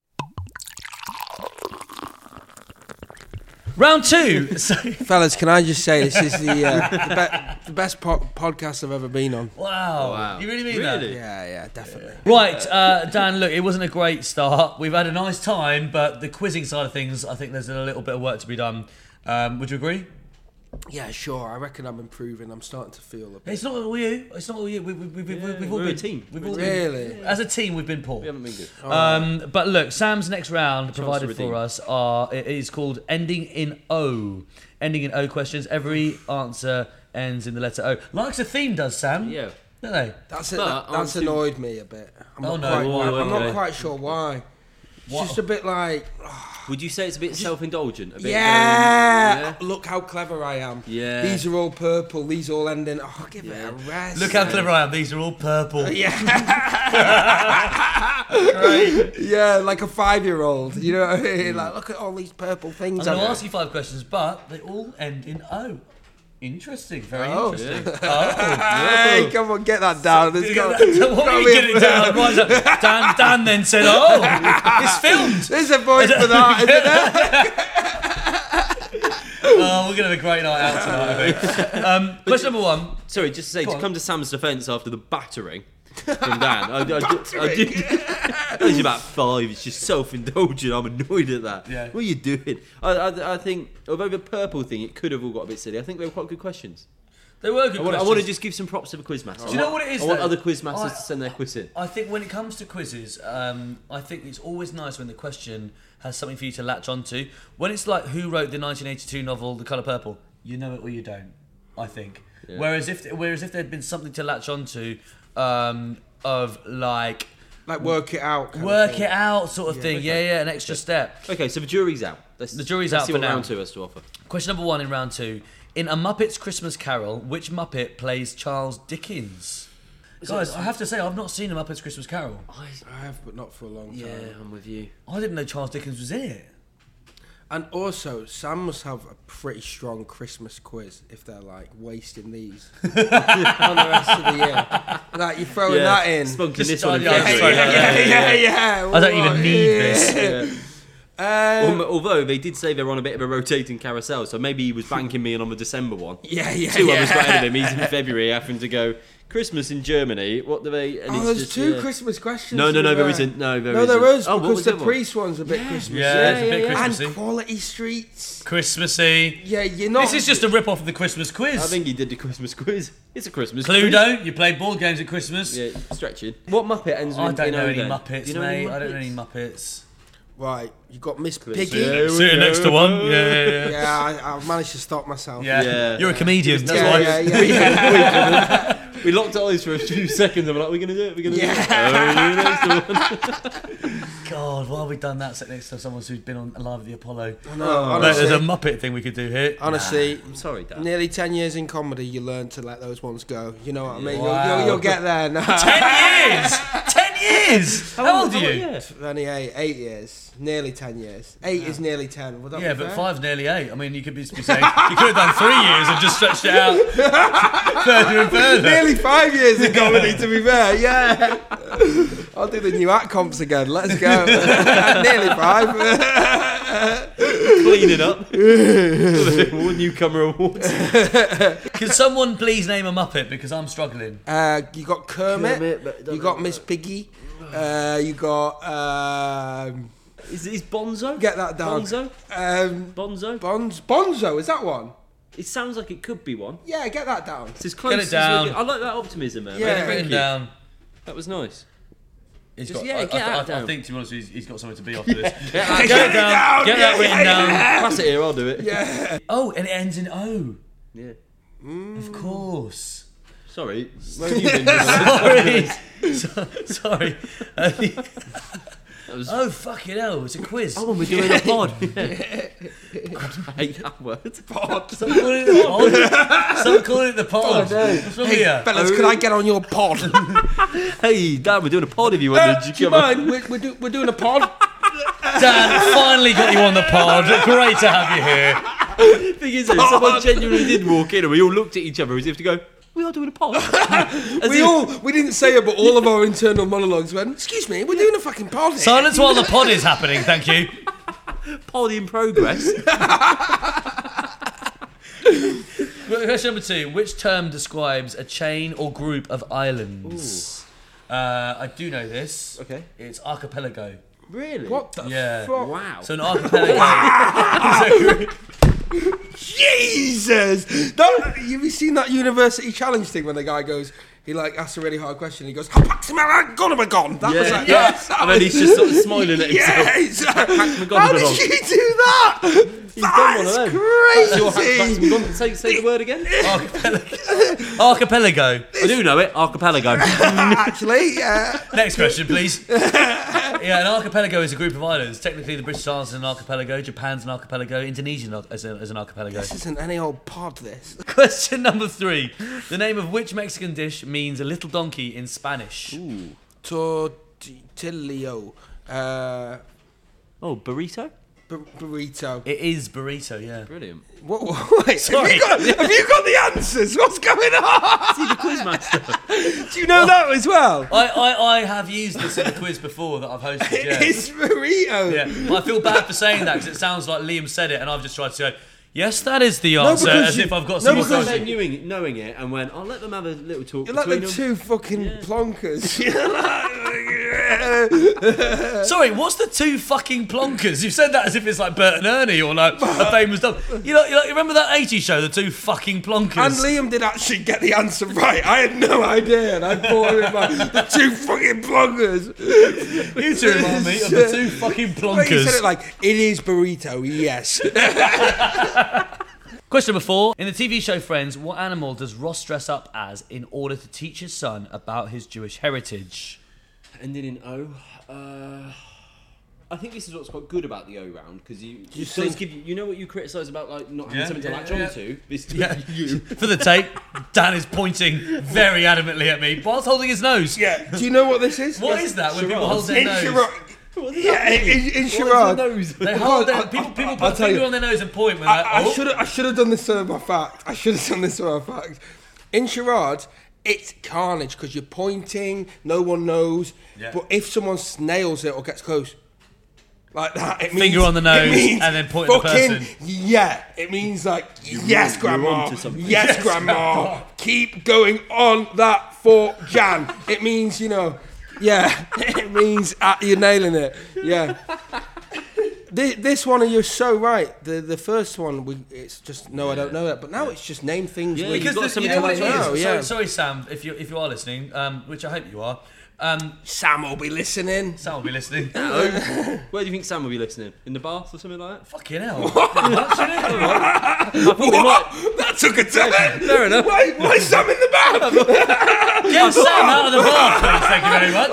Round 2. So, Fellas, can I just say this is the best podcast I've ever been on. wow. You really mean Really? Yeah, definitely. that? Right, Dan, look, it wasn't a great start. We've had a nice time, but the quizzing side of things, I think there's a little bit of work to be done. Would you agree? Yeah, sure. I reckon I'm improving. I'm starting to feel a bit. It's not all you. It's not all you. We've all we're been a team. We've all Really? been, as a team, we've been poor. We haven't been good. But look, Sam's next round provided redeem. for us it is called Ending in O. Ending in O questions. Every answer ends in the letter O. Like the theme does, Sam. Yeah. Don't they? That's But that's aren't annoyed me a bit. I'm Oh, not no, quite, why? I'm Okay. not quite sure why. It's What? just a bit like, Would you say it's a bit self-indulgent? A bit, yeah, look how clever I am. Yeah. These are all purple. These all end in. Oh, give it a rest. Look how clever I am. These are all purple. Yeah. Great. Yeah, like a 5-year-old. You know what I mean? Like, look at all these purple I'm things. going to I've- ask you 5 questions, but they all end in O. Interesting. Very Oh. interesting. Hey, come on, get that down. Let's go. What do you get it down? Right, so Dan then said, "Oh, it's filmed." There's a voice for that, isn't there? Oh, we're gonna have a great night out tonight, I think. Question number 1. Sorry, just to say, Go to on. come to Sam's defence after the battering from Dan, I it's about 5. It's just self-indulgent. I'm annoyed at that. Yeah. What are you doing? I think, although the purple thing, it could have all got a bit silly. I think they were quite good questions. They were good I questions. want to just give some props to the quizmasters. Do you know what it is, I want though? other quizmasters to send their quiz in. I think when it comes to quizzes, I think it's always nice when the question has something for you to latch onto. When it's like, who wrote the 1982 novel The Colour Purple? You know it or you don't, I think. Yeah. Whereas if there'd been something to latch onto, of like, Like work it out. kind of Work thing. it out sort of thing. Yeah, an extra step. Okay, so the jury's out. The jury's let's out see for what now. round 2 has to offer. Question number 1 in round 2. In A Muppet's Christmas Carol, which Muppet plays Charles Dickens? Guys, I have to say, I've not seen A Muppet's Christmas Carol. I have, but not for a long time. Yeah, I'm with you. I didn't know Charles Dickens was in it. And also, Sam must have a pretty strong Christmas quiz if they're like wasting these on the rest of the year. Like you're throwing that in. Spunking Just this one in yeah, February. Yeah. I don't even need this. Yeah. Although they did say they're on a bit of a rotating carousel, so maybe he was banking me in on the December one. Yeah. 2 others got ahead of him. He's in February having to go, Christmas in Germany. What do they... And there's just, 2 Christmas questions. No, there there isn't. No, there there isn't. is, Oh, what because was the the other priest one's a bit Christmassy. Yeah, it's a bit Christmassy. And Quality Streets. Christmassy. Yeah, you're not... This is just a rip-off of the Christmas quiz. I think he did the Christmas quiz. It's a Christmas Cluedo, you play board games at Christmas. quiz. Yeah, stretching. What Muppet ends I with don't in know O any then? Muppets, Do you know any mate. I don't know Muppets? any Muppets. Right, you got Miss Yeah, Piggy. we Sitting next to one. Yeah. Yeah, I've managed to stop myself. Yeah. You're a comedian, that's why. Yeah. We locked eyes for a few seconds. I'm like, we're going to do it. We're going to do it. God, why have we done that? Sitting next to someone who's been on Live at the Apollo. No, Mate, there's a honestly, Muppet thing we could do here. honestly, I'm sorry, Dad. nearly 10 years in comedy, you learn to let those ones go. You know what I mean? Wow. You'll get there now. 10 years! 10 years! How old are you? Yeah. 28, 8 years. Nearly 10 years. 8 is nearly 10. Would that Yeah, be but fair? 5's nearly 8. I mean, you could be saying you could have done 3 years and just stretched it out further and further. Nearly 5 years in comedy, to be fair. Yeah. I'll do the new act comps again. Let's go. Nearly 5. Clean it up. More newcomer awards. Can someone please name a Muppet because I'm struggling? You got Kermit. but it You got Miss Piggy. You got. Is Bonzo? Get that down. Bonzo? Bonzo? Bonzo, is that one? It sounds like it could be one. Yeah, get that down. It's as close it as down. I like that optimism, man. Yeah. Get it Thank written you. down. That was nice. He's Just, got, yeah, I, get I, that I, I down. think, to be honest, he's got something to be after this. Get that Get it down. Get that written down. Pass it here, I'll do it. Yeah. Oh, and it ends in O. Yeah. Of course. Sorry. Where have you been? Sorry. That was... Oh, fucking hell. It's a quiz. Oh, and we're doing a pod. I hate that word. Pod. Stop calling it the pod. Stop calling it the pod. Oh, no. What's wrong Hey, with you? fellas, can I get on your pod? Hey, Dad, we're doing a pod if you want to. Do you mind? We're doing a pod. Dan, finally got you on the pod. Great to have you here. Thing is, though, someone genuinely did walk in and we all looked at each other as if to go, we are doing a pod. We didn't say it, but all of our internal monologues went, excuse me, we're doing a fucking pod here. Silence while the pod is happening, thank you. Pod in progress. Question number 2. Which term describes a chain or group of islands? I do know this. Okay. It's archipelago. Really? What the Yeah. fuck? Wow. So an archipelago is a group. Jesus! Have you seen that university challenge thing when the guy goes, he like asks a really hard question, he goes, That was like, Yeah. yes! And then he's just sort of smiling at himself. Yes! McGonagall. How did you do that? He's done one of them. Crazy! Say the word again. Archipelago. I do know it. Archipelago. Actually, yeah. Next question, please. Yeah, an archipelago is a group of islands. Technically, the British Isles is an archipelago. Japan's an archipelago. Indonesia is an archipelago. This isn't any old pod, this. Question number 3. The name of which Mexican dish means a little donkey in Spanish? Tortillo. Oh, burrito? Burrito. It is burrito, yeah. Brilliant. Wait, Sorry. have you got the answers? What's going on? See the quizmaster. Do you know that as well? I have used this in a quiz before that I've hosted, yeah. It's burrito. Yeah, I feel bad for saying that because it sounds like Liam said it and I've just tried to go, yes, that is the answer, because as you- if I've got no, some because- authority. knowing it and went, I'll let them have a little talk You're like between the them. two fucking plonkers. Sorry, what's the two fucking plonkers? You've said that as if it's like Bert and Ernie or like a famous dog. You remember that 80s show, the two fucking plonkers? And Liam did actually get the answer right. I had no idea, and I thought it was like the two fucking plonkers. You two remind me of the two fucking Well, you said plonkers. it like, it is burrito, yes. Question number 4. In the TV show Friends, what animal does Ross dress up as in order to teach his son about his Jewish heritage? ending in O. I think this is what's quite good about the O round because it does think- give you. You know what you criticise about like not having something to latch yeah. onto. This Yeah. you. For the tape, Dan is pointing very adamantly at me whilst holding his nose. Yeah. Do you know what this is? What is that when people Charades. hold their In nose? charade. Yeah, in charade. They hold their, people I'll put a tell finger you. on their nose and point when they're I should have done this for my fact. I should have done this for my fact. In charade, it's carnage because you're pointing, no one knows. Yeah. But if someone nails it or gets close, like that, it means Finger on the nose it means and then point at the fucking person. yeah. It means like yes, you're grandma. onto something. Yes, grandma. Keep going on that for Jan. It means yeah. It means you're nailing it. Yeah. This one, you're so right. The first one, it's just I don't know that. But now it's just name things. Yeah, we- you've got Because something you know to what it let know, is. yeah. Sorry, Sam, if you are listening, which I hope you are. Sam will be listening. Sam will be listening. Where do you think Sam will be listening? In the bath or something like that? Fucking hell. Much, isn't it? I thought they might. That took a turn. Fair enough. Why Sam in the back? Get Sam out of the bar, please. Thank you very much.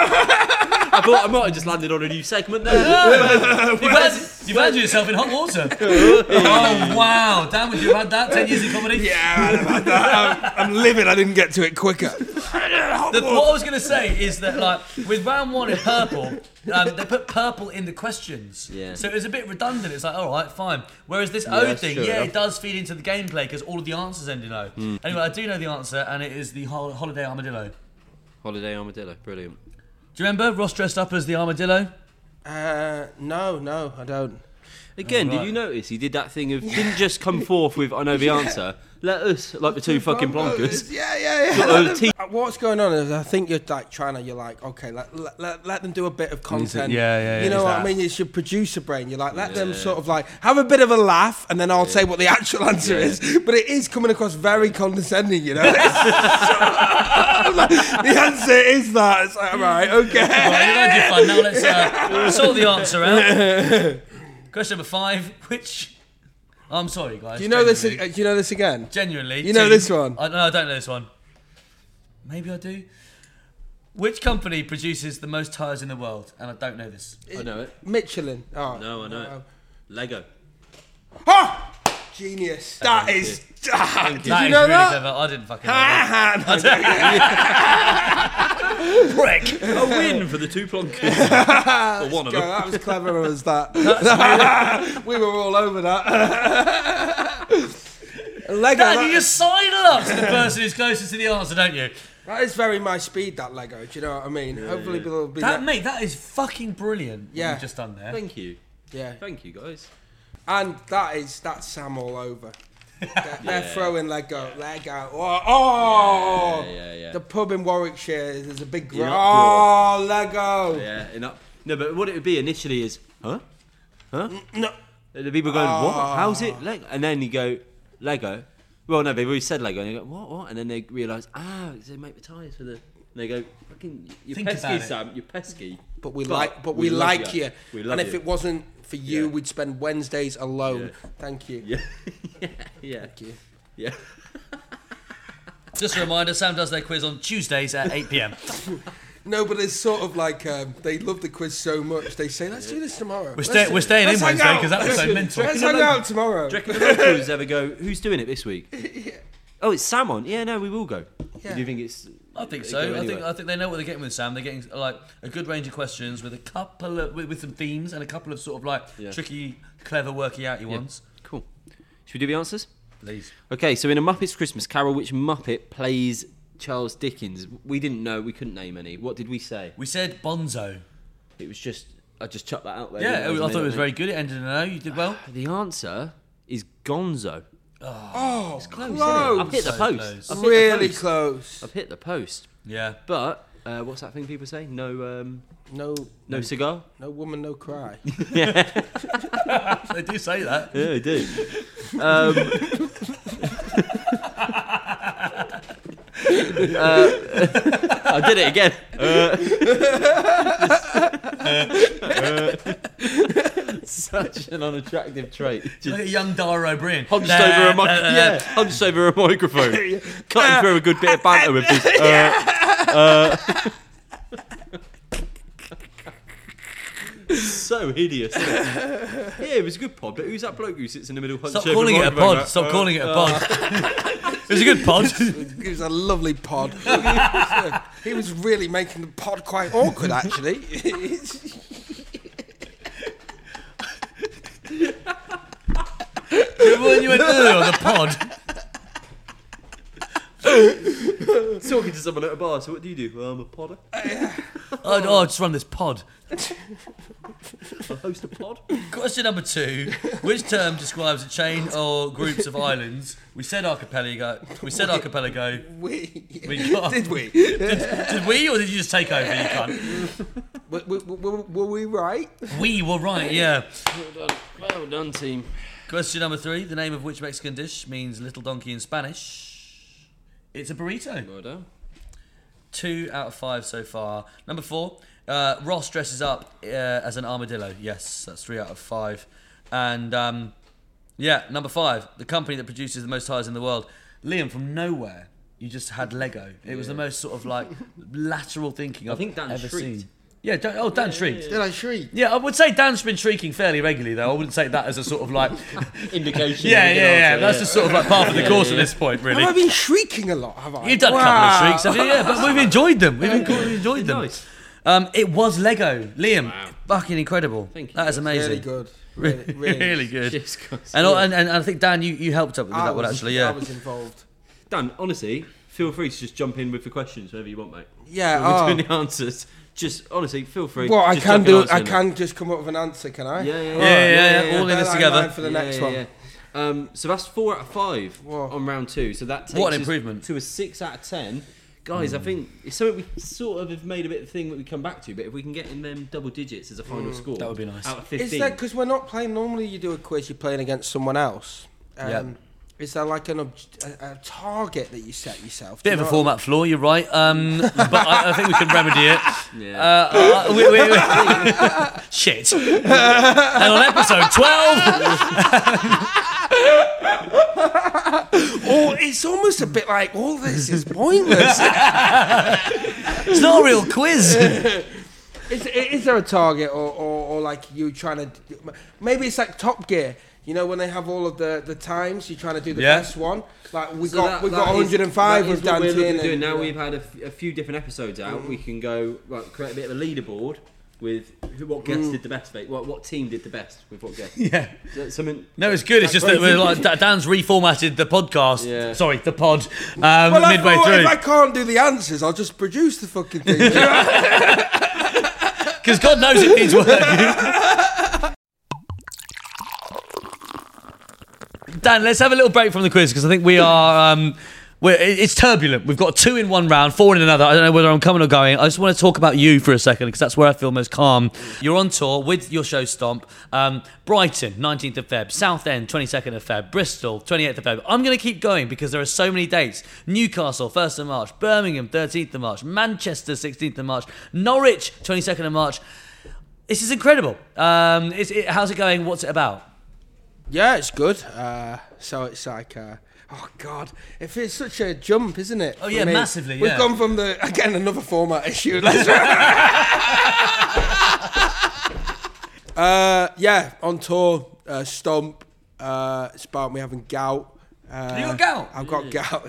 I thought I might have just landed on a new segment there. You've had yourself in hot water. Oh, wow. Dan, would you have had that 10 years in comedy? Yeah, I'd have had that. I'm livid. I didn't get to it quicker. What I was going to say is that, like, with round one in purple, they put purple in the questions. Yeah. So it was a bit redundant. It's like, all right, fine. Whereas this Yeah, O thing, sure enough. it does feed into the gameplay because all of the answers end in O. Anyway, I do know the answer, and it is the holiday armadillo. Holiday armadillo, brilliant. Do you remember Ross dressed up as the armadillo? No, I don't. Again, right. did you notice he did that thing of didn't just come forth with I know the answer. Let us like the two fucking blonkers. Yeah. What's going on is I think you're like okay, let them do a bit of content. Yeah, You know what I mean? It's your producer brain. You're like, let them sort of like have a bit of a laugh, and then I'll say what the actual answer is. But it is coming across very condescending, you know. The answer is that. It's like, right, okay. Right, you've had your fun. Now let's sort the answer out. Question number 5. Which... I'm sorry, guys. Do you know this? genuinely. Do you know this again? Genuinely. You know this one? No, I don't know this one. Maybe I do. Which company produces the most tyres in the world? And I don't know this. I know it. Michelin. Oh, No, I know it. Lego. Ah! Genius. That Thank is. you. Did That you is know really that? clever. I didn't fucking know that. Prick. A win for the two plonkers. Or one of God, them. that was clever as that. We were all over that. Lego. Dan, you just sidle up to the person who's closest to the answer, don't you? That is very my speed, that Lego. Do you know what I mean? Hopefully it'll be Mate, that is fucking brilliant. What Yeah. you've just done there. Thank you. Yeah. Thank you, guys. And that's Sam all over. They're throwing Lego. Oh! Yeah. The pub in Warwickshire, there's a big... You're not Oh, Lego! Yeah, enough. No, but what it would be initially is, huh? No. The people going, what? How's it? Lego? And then you go, Lego. Well, no, they've already said Lego. And you go, what? And then they realise, they make the tyres for the... And they go, fucking, you're Think pesky, about it. Sam. You're pesky. But we But like we love like you. you. We love And if you. it wasn't for you, Yeah. we'd spend Wednesdays alone. Yeah. Thank you. Yeah. yeah. Thank you. Yeah. Just a reminder, Sam does their quiz on Tuesdays at 8 p.m. No, but it's sort of like they love the quiz so much. They say, "Let's do this tomorrow." We're staying in let's Wednesday hang because out. that was so mental. Let's hang out tomorrow. Do you reckon the locals ever go, who's doing it this week? Oh, it's Sam on. Yeah, no, we will go. Yeah. Do you think it's... I think they so. go anyway? I think they know what they're getting with Sam. They're getting like a good range of questions with a couple of with some themes and a couple of sort of like tricky, clever, worky outy ones. Cool. Should we do the answers? Please. Okay, so in A Muppet's Christmas Carol, which Muppet plays Charles Dickens? We didn't know. We couldn't name any. What did we say? We said Bonzo. It was just... I just chucked that out there. Yeah, didn't I thought it was mate? very good. It ended in an O. You did well. The answer is Gonzo. Oh, Close, close. I've hit the So post. close. I've hit the Really post. close. I've hit the post. Yeah. But what's that thing people say? No, No cigar. no woman, no cry. They do say that. Yeah, I do. I did it again. Such an unattractive trait. Just Like a young Dara O'Brien. hunched over a hunched over a microphone, cutting through a good bit of banter with this. so hideous. Isn't it? Yeah, it was a good pod, but who's that bloke who sits in the middle? Stop calling it a pod. Stop calling it a pod. It was a good pod. It was a lovely pod. He was really making the pod quite awkward, actually. Remember when you went on the pod? Talking to someone at a bar, so what do you do? Well, I'm a podder. I'll just run this pod. I host a pod. Question number 2. Which term describes a chain or groups of islands? We said archipelago. We got- did we? Did we, or did you just take over, you cunt? Were we right? We were right, yeah. Well done, team. Question number 3. The name of which Mexican dish means little donkey in Spanish? It's a burrito. Well done. 2 out of 5 so far. Number 4. Ross dresses up as an armadillo. Yes, that's 3 out of 5. And number 5. The company that produces the most tyres in the world. Liam, from nowhere, you just had Lego. It was the most sort of like lateral thinking I've think Dan ever shrieked. seen. Yeah, Dan shrieked. Did I shriek? Yeah, I would say Dan's been shrieking fairly regularly, though. I wouldn't say that as a sort of like... Indication. Yeah. That's just sort of like part of the course at this point, really. Have I been shrieking a lot? Have I? You've done a couple of shrieks, haven't you? Yeah, but we've enjoyed them. We've enjoyed them. Nice. It was Lego. Liam, fucking incredible. Thank you. That is amazing. Really good. Really. Really good. Cheers, guys. And I think, Dan, you helped up with that one, actually, I yeah. was involved. Dan, honestly, feel free to just jump in with the questions whenever you want, mate. Yeah. When we're doing the answers. Just honestly, feel free. Well, I Just can chuck an do. answer I in can just come up with an answer, can I? Yeah. All in this Bear that together. mind for the next one. So that's 4 out of 5 Whoa. on round 2. So that takes What an us improvement. to a 6 out of 10. Guys, I think it's something we sort of have made a bit of a thing that we come back to. But if we can get in them double digits as a final score, That would be nice. Out of 15. Is that because we're not playing? Normally, you do a quiz. You're playing against someone else. Yep. Is there like a target that you set yourself? Bit of a format flaw, you're right. But I think we can remedy it. Yeah. Shit. And on episode 12... Oh, it's almost a bit like all this is pointless. It's not a real quiz. Is there a target or like you trying to... Maybe it's like Top Gear. You know, when they have all of the times, you're trying to do the best one. Like we got 105 with Dan doing. Now we've had a few different episodes out. We can go create a bit of a leaderboard with what guest did the best. What team did the best with what guest? Yeah. Something. No, it's good. It's just that we're like Dan's reformatted the podcast. Yeah. Sorry, the pod. Well, midway through. If I can't do the answers, I'll just produce the fucking thing. Because God knows it needs work. Dan, let's have a little break from the quiz because I think we are. It's turbulent. We've got 2 in one round, 4 in another. I don't know whether I'm coming or going. I just want to talk about you for a second because that's where I feel most calm. You're on tour with your show Stomp. Brighton, 19th of Feb. Southend, 22nd of Feb. Bristol, 28th of Feb. I'm going to keep going because there are so many dates. Newcastle, 1st of March. Birmingham, 13th of March. Manchester, 16th of March. Norwich, 22nd of March. This is incredible. How's it going? What's it about? Yeah, it's good. So it's like, oh God, it feels such a jump, isn't it? Oh yeah, me? massively. We've Yeah. gone from again another format issue. On tour, Stomp. It's about me having gout. You got gout? I've got gout.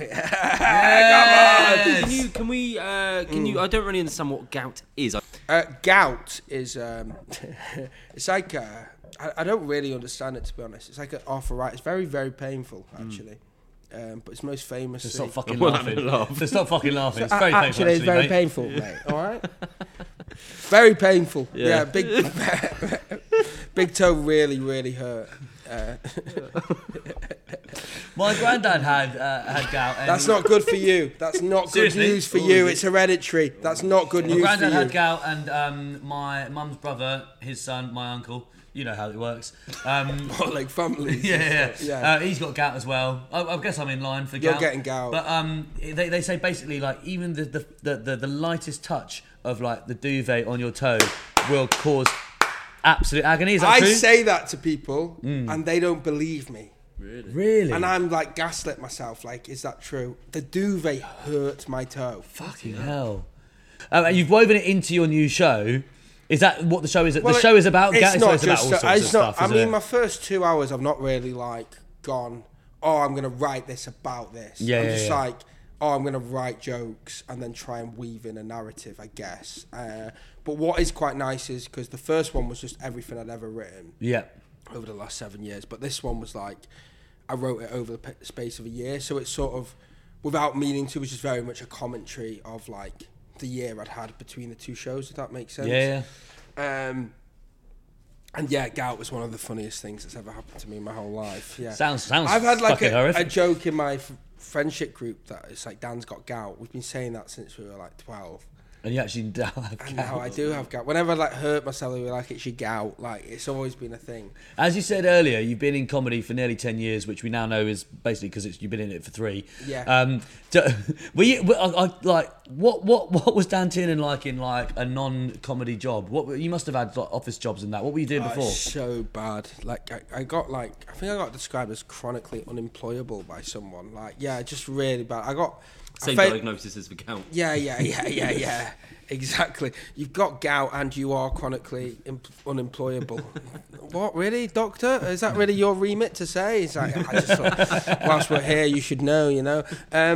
Yes. Can you? I don't really understand what gout is. Gout is it's like I don't really understand it, to be honest. It's like an arthritis. It's very, very painful actually. But it's most famous. Just stop fucking Well, laughing. laugh. Just stop fucking laughing. It's very painful. Actually, it's very mate. painful, mate. All right. Very painful. Yeah, big big toe really, really hurt. My granddad had gout. And That's not good for you. That's not good Seriously? news for you. It's hereditary. That's not good My news for granddad you. had gout, and my mum's brother, his son, my uncle. You know how it works. What, like families? Yeah. He's got gout as well. I guess I'm in line for gout. You're getting gout. But they say basically like even the lightest touch of like the duvet on your toe will cause absolute agony. Is that I true? say that to people, and they don't believe me. Really? And I'm like gaslit myself. Like, is that true? The duvet hurt my toe. Fucking hell. And you've woven it into your new show. Is that what the show is? Well, the show is about. It's not it's about just. all sorts of stuff. I isn't mean, it? my first 2 hours, I've not really like gone. Oh, I'm gonna write this about this. Yeah, I'm yeah, just yeah. like, oh, I'm gonna write jokes and then try and weave in a narrative, I guess. But what is quite nice is because the first one was just everything I'd ever written Yeah. over the last 7 years, but this one was like, I wrote it over the space of a year, so it's sort of, without meaning to, it was just very much a commentary of like the year I'd had between the two shows, if that makes sense. Yeah. And yeah, gout was one of the funniest things that's ever happened to me in my whole life. Yeah, Sounds. I've had like fucking a horrific. joke in my friendship group that it's like Dan's got gout. We've been saying that since we were like 12. And you actually don't have And now I do have gout. Whenever I like hurt myself, we're like, it's your gout. Like, it's always been a thing. As you said earlier, you've been in comedy for nearly 10 years, which we now know is basically because you've been in it for 3. Yeah. Were you like what was Dan Tiernan like in like a non-comedy job? What you must have had like, office jobs and that. What were you doing before? It's so bad. Like, I got like, I think I got described as chronically unemployable by someone. Like, yeah, just really bad. Same diagnosis as for gout. Yeah. Exactly. You've got gout and you are chronically unemployable. What, really, doctor? Is that really your remit to say? It's like, I just thought, whilst we're here, you should know, you know.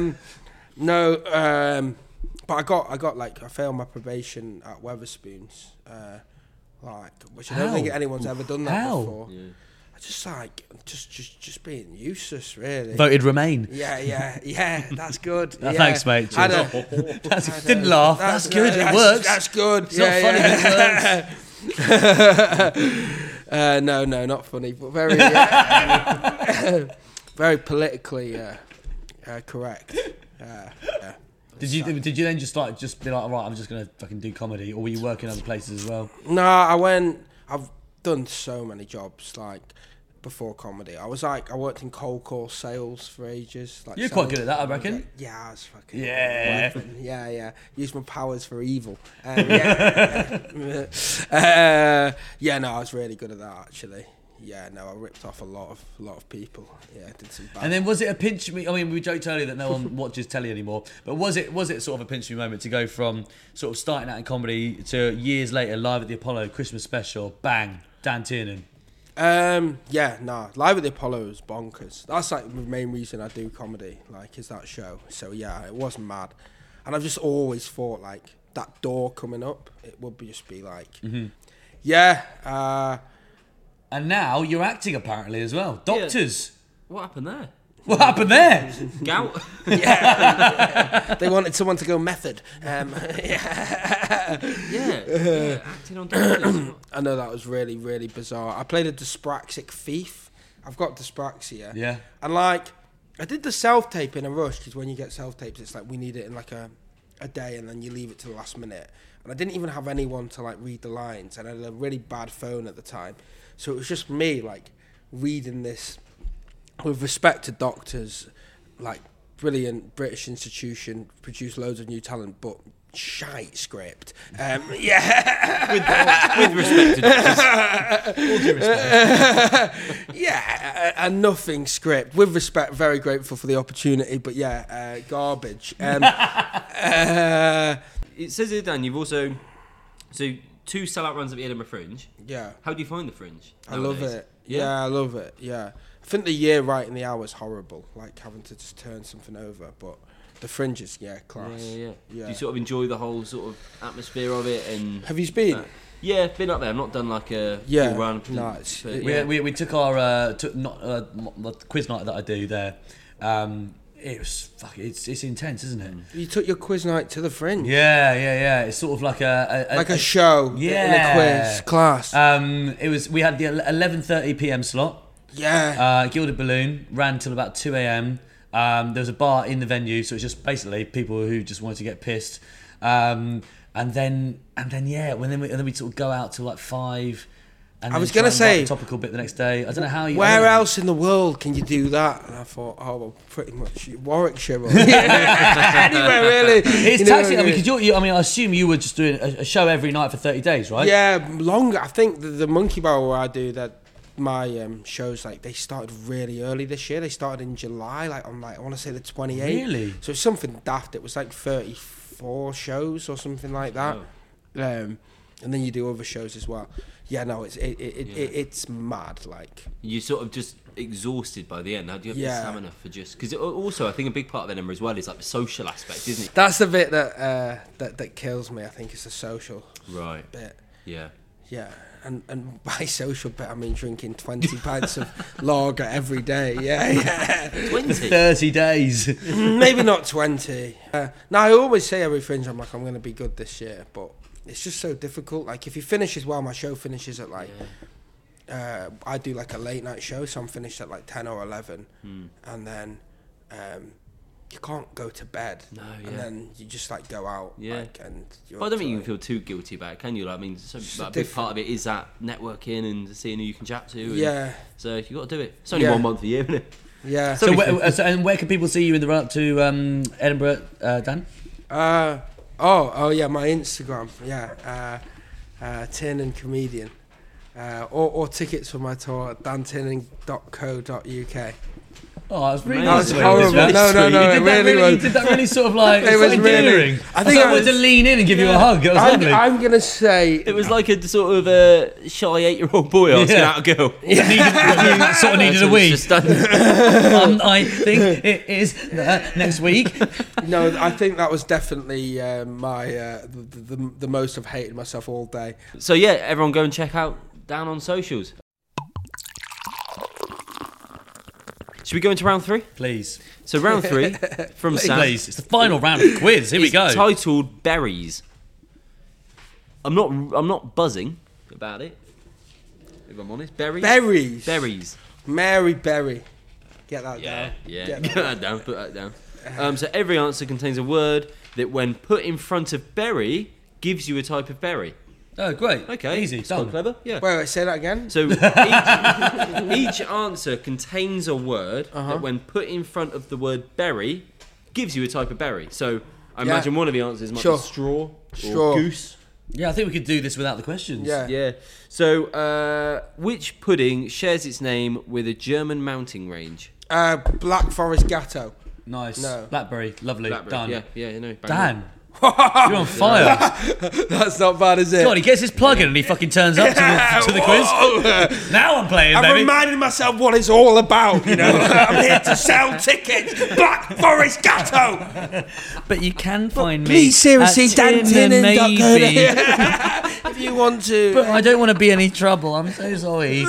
But I got like, I failed my probation at Weatherspoons, which I don't think anyone's ever done that before. Yeah. Just like, just being useless, really. Voted Remain. Yeah, that's good. Oh, thanks, mate. Didn't laugh. That's good. It works. That's good. It's not funny, but it works. No, not funny, but very, very politically correct. Yeah. Did you then just be like, all right, I'm just gonna fucking do comedy, or were you working other places as well? No, I've done so many jobs like before comedy. I worked in cold call sales for ages. Like, you're quite good at that, I reckon. Yeah, I was fucking yeah. Use my powers for evil. No, I was really good at that actually. Yeah, no, I ripped off a lot of people. Yeah, I did some bad. And then was it a pinch me? I mean, we joked earlier that no one watches telly anymore, but was it sort of a pinch me moment to go from sort of starting out in comedy to years later live at the Apollo Christmas special, bang, Dan Tiernan? Live at the Apollo was bonkers. That's like the main reason I do comedy, like, is that show. So yeah, it was mad, and I've just always thought like that door coming up, it would just be like, And now you're acting apparently as well. Doctors. Yeah. What happened there? What happened there? Gout. They wanted someone to go method. Yeah, acting on doctors. I know that was really, really bizarre. I played a dyspraxic thief. I've got dyspraxia. Yeah. And like, I did the self-tape in a rush, because when you get self-tapes, it's like we need it in like a day, and then you leave it to the last minute. And I didn't even have anyone to like read the lines, and I had a really bad phone at the time. So it was just me like reading this. With respect to doctors, like brilliant British institution, produce loads of new talent, but shite script. With respect to doctors. All due respect. And nothing script. With respect, very grateful for the opportunity, but garbage. It says here, Dan, you've also 2 sellout runs at the Edinburgh Fringe. Yeah. How do you find the Fringe nowadays? I love it. Yeah, I love it. Yeah. I think the year writing the hour is horrible, like having to just turn something over, but the Fringe is, class. Yeah. Do you sort of enjoy the whole sort of atmosphere of it? And have you been? Yeah, been up there. I've not done like a full run. No, we took our the quiz night that I do there. It's intense, isn't it? You took your quiz night to the Fringe. Yeah. It's sort of like a show. Yeah, in a quiz class. We had the 11:30 p.m. slot. Yeah. Gilded Balloon ran till about 2 a.m. There was a bar in the venue, so it's just basically people who just wanted to get pissed. And then we sort of go out till like 5. And I was going to say, topical bit the next day. I don't know how you. Where else in the world can you do that? And I thought, pretty much Warwickshire. Anywhere really. It's taxing. I mean, I assume you were just doing a show every night for 30 days, right? Yeah, longer. I think the Monkey Barrel where I do that, my shows, like, they started really early this year. They started in July, like on I want to say the 28th. Really? So it's something daft. It was like 34 shows or something like that. Oh. and then you do other shows as well. Yeah, no, it's mad. Like You're sort of just exhausted by the end. How do you have the stamina for just? Because also, I think a big part of Edinburgh as well is like the social aspect, isn't it? that's the bit that kills me. I think it's the social bit. Yeah. Yeah, and by social bit I mean drinking 20 pints of lager every day. Yeah. 20. 30 days. Maybe not 20. Now I always say every Fringe I'm like I'm going to be good this year, but it's just so difficult. Like if you finish as well, my show finishes at like I do like a late night show, so I'm finished at like 10 or 11, and then you can't go to bed. No, and then you just like go out. Like, and but I don't think you can feel too guilty about it, can you? Like, I mean, a big part of it is that networking and seeing who you can chat to. And so you got to do it. It's only 1 month a year, isn't it? Yeah. So where can people see you in the run up to Edinburgh, Dan? Oh yeah, my Instagram. Yeah. Tiernan Comedian. Or tickets for my tour at dantinnan.co.uk. Oh, that was really That was sweet. horrible. Really No, sweet. it really was. You did that really sort of like, It was really- endearing. I I think think I I wanted to was- lean in and give you a hug. It was lovely. I'm gonna say It was like a sort of shy 8-year-old boy asking out a girl. You sort of needed a wee. I think it is next week. no. I think that was definitely my the most I've hated myself all day. So yeah, everyone go and check out Dan on socials. Should we go into round 3? Please. So round 3 from Sam. Please. It's the final round of the quiz. Here we It's go. titled Berries. I'm not buzzing about it, if I'm honest. Berries. Berries. Mary Berry. Get that down. Yeah. Get Put that down. Put that down. So every answer contains a word that, when put in front of berry, gives you a type of berry. Oh, great. Okay. Easy. It's quite Done. clever. Yeah. Wait, say that again. So each answer contains a word that, when put in front of the word berry, gives you a type of berry. So I imagine one of the answers might be straw or goose. Yeah, I think we could do this without the questions. Yeah. So which pudding shares its name with a German mountain range? Black Forest Gatto. Nice. No. Blackberry. Lovely. Blackberry. Done. Yeah, no. Dan. You're on fire. That's not bad, is it? God, he gets his plug in and he fucking turns up to the quiz. Now I'm playing, I'm baby. reminding myself what it's all about, you know. I'm here to sell tickets. Black Forest Gatto. But you can find me. Please, seriously, at Dan Tinnan, Tinnan. maybe. If you want to. But I don't want to be any trouble. I'm so sorry.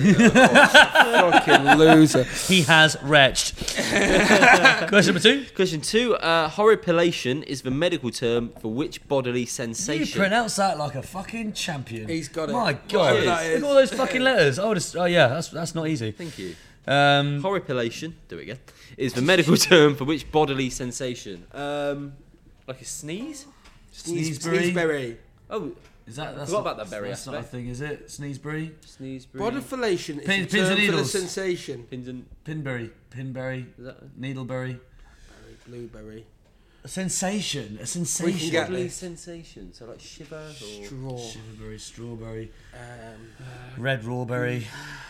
Fucking loser. He has wretched. Question number 2. Question 2. Horripilation is the medical term for which bodily You sensation? pronounce that like a fucking champion. He's got it. My God. Whatever that is. Look at all those fucking letters. Oh yeah, that's not easy. Thank you. Horripilation. Do it again. Is the medical term for which bodily sensation? Like a sneeze? Sneezeberry. Oh, That's forgot about that berry That's not a aspect. thing, is it? Sneezeberry? sneezeberry. Bodifilation is Pins a and term for the needles. sensation. Pins and Pinberry. is that Needleberry. Blueberry. A sensation. A We sensation. can get bodily this. sensation? So like shiver or Straw. Shiverberry, strawberry, Um, red rawberry,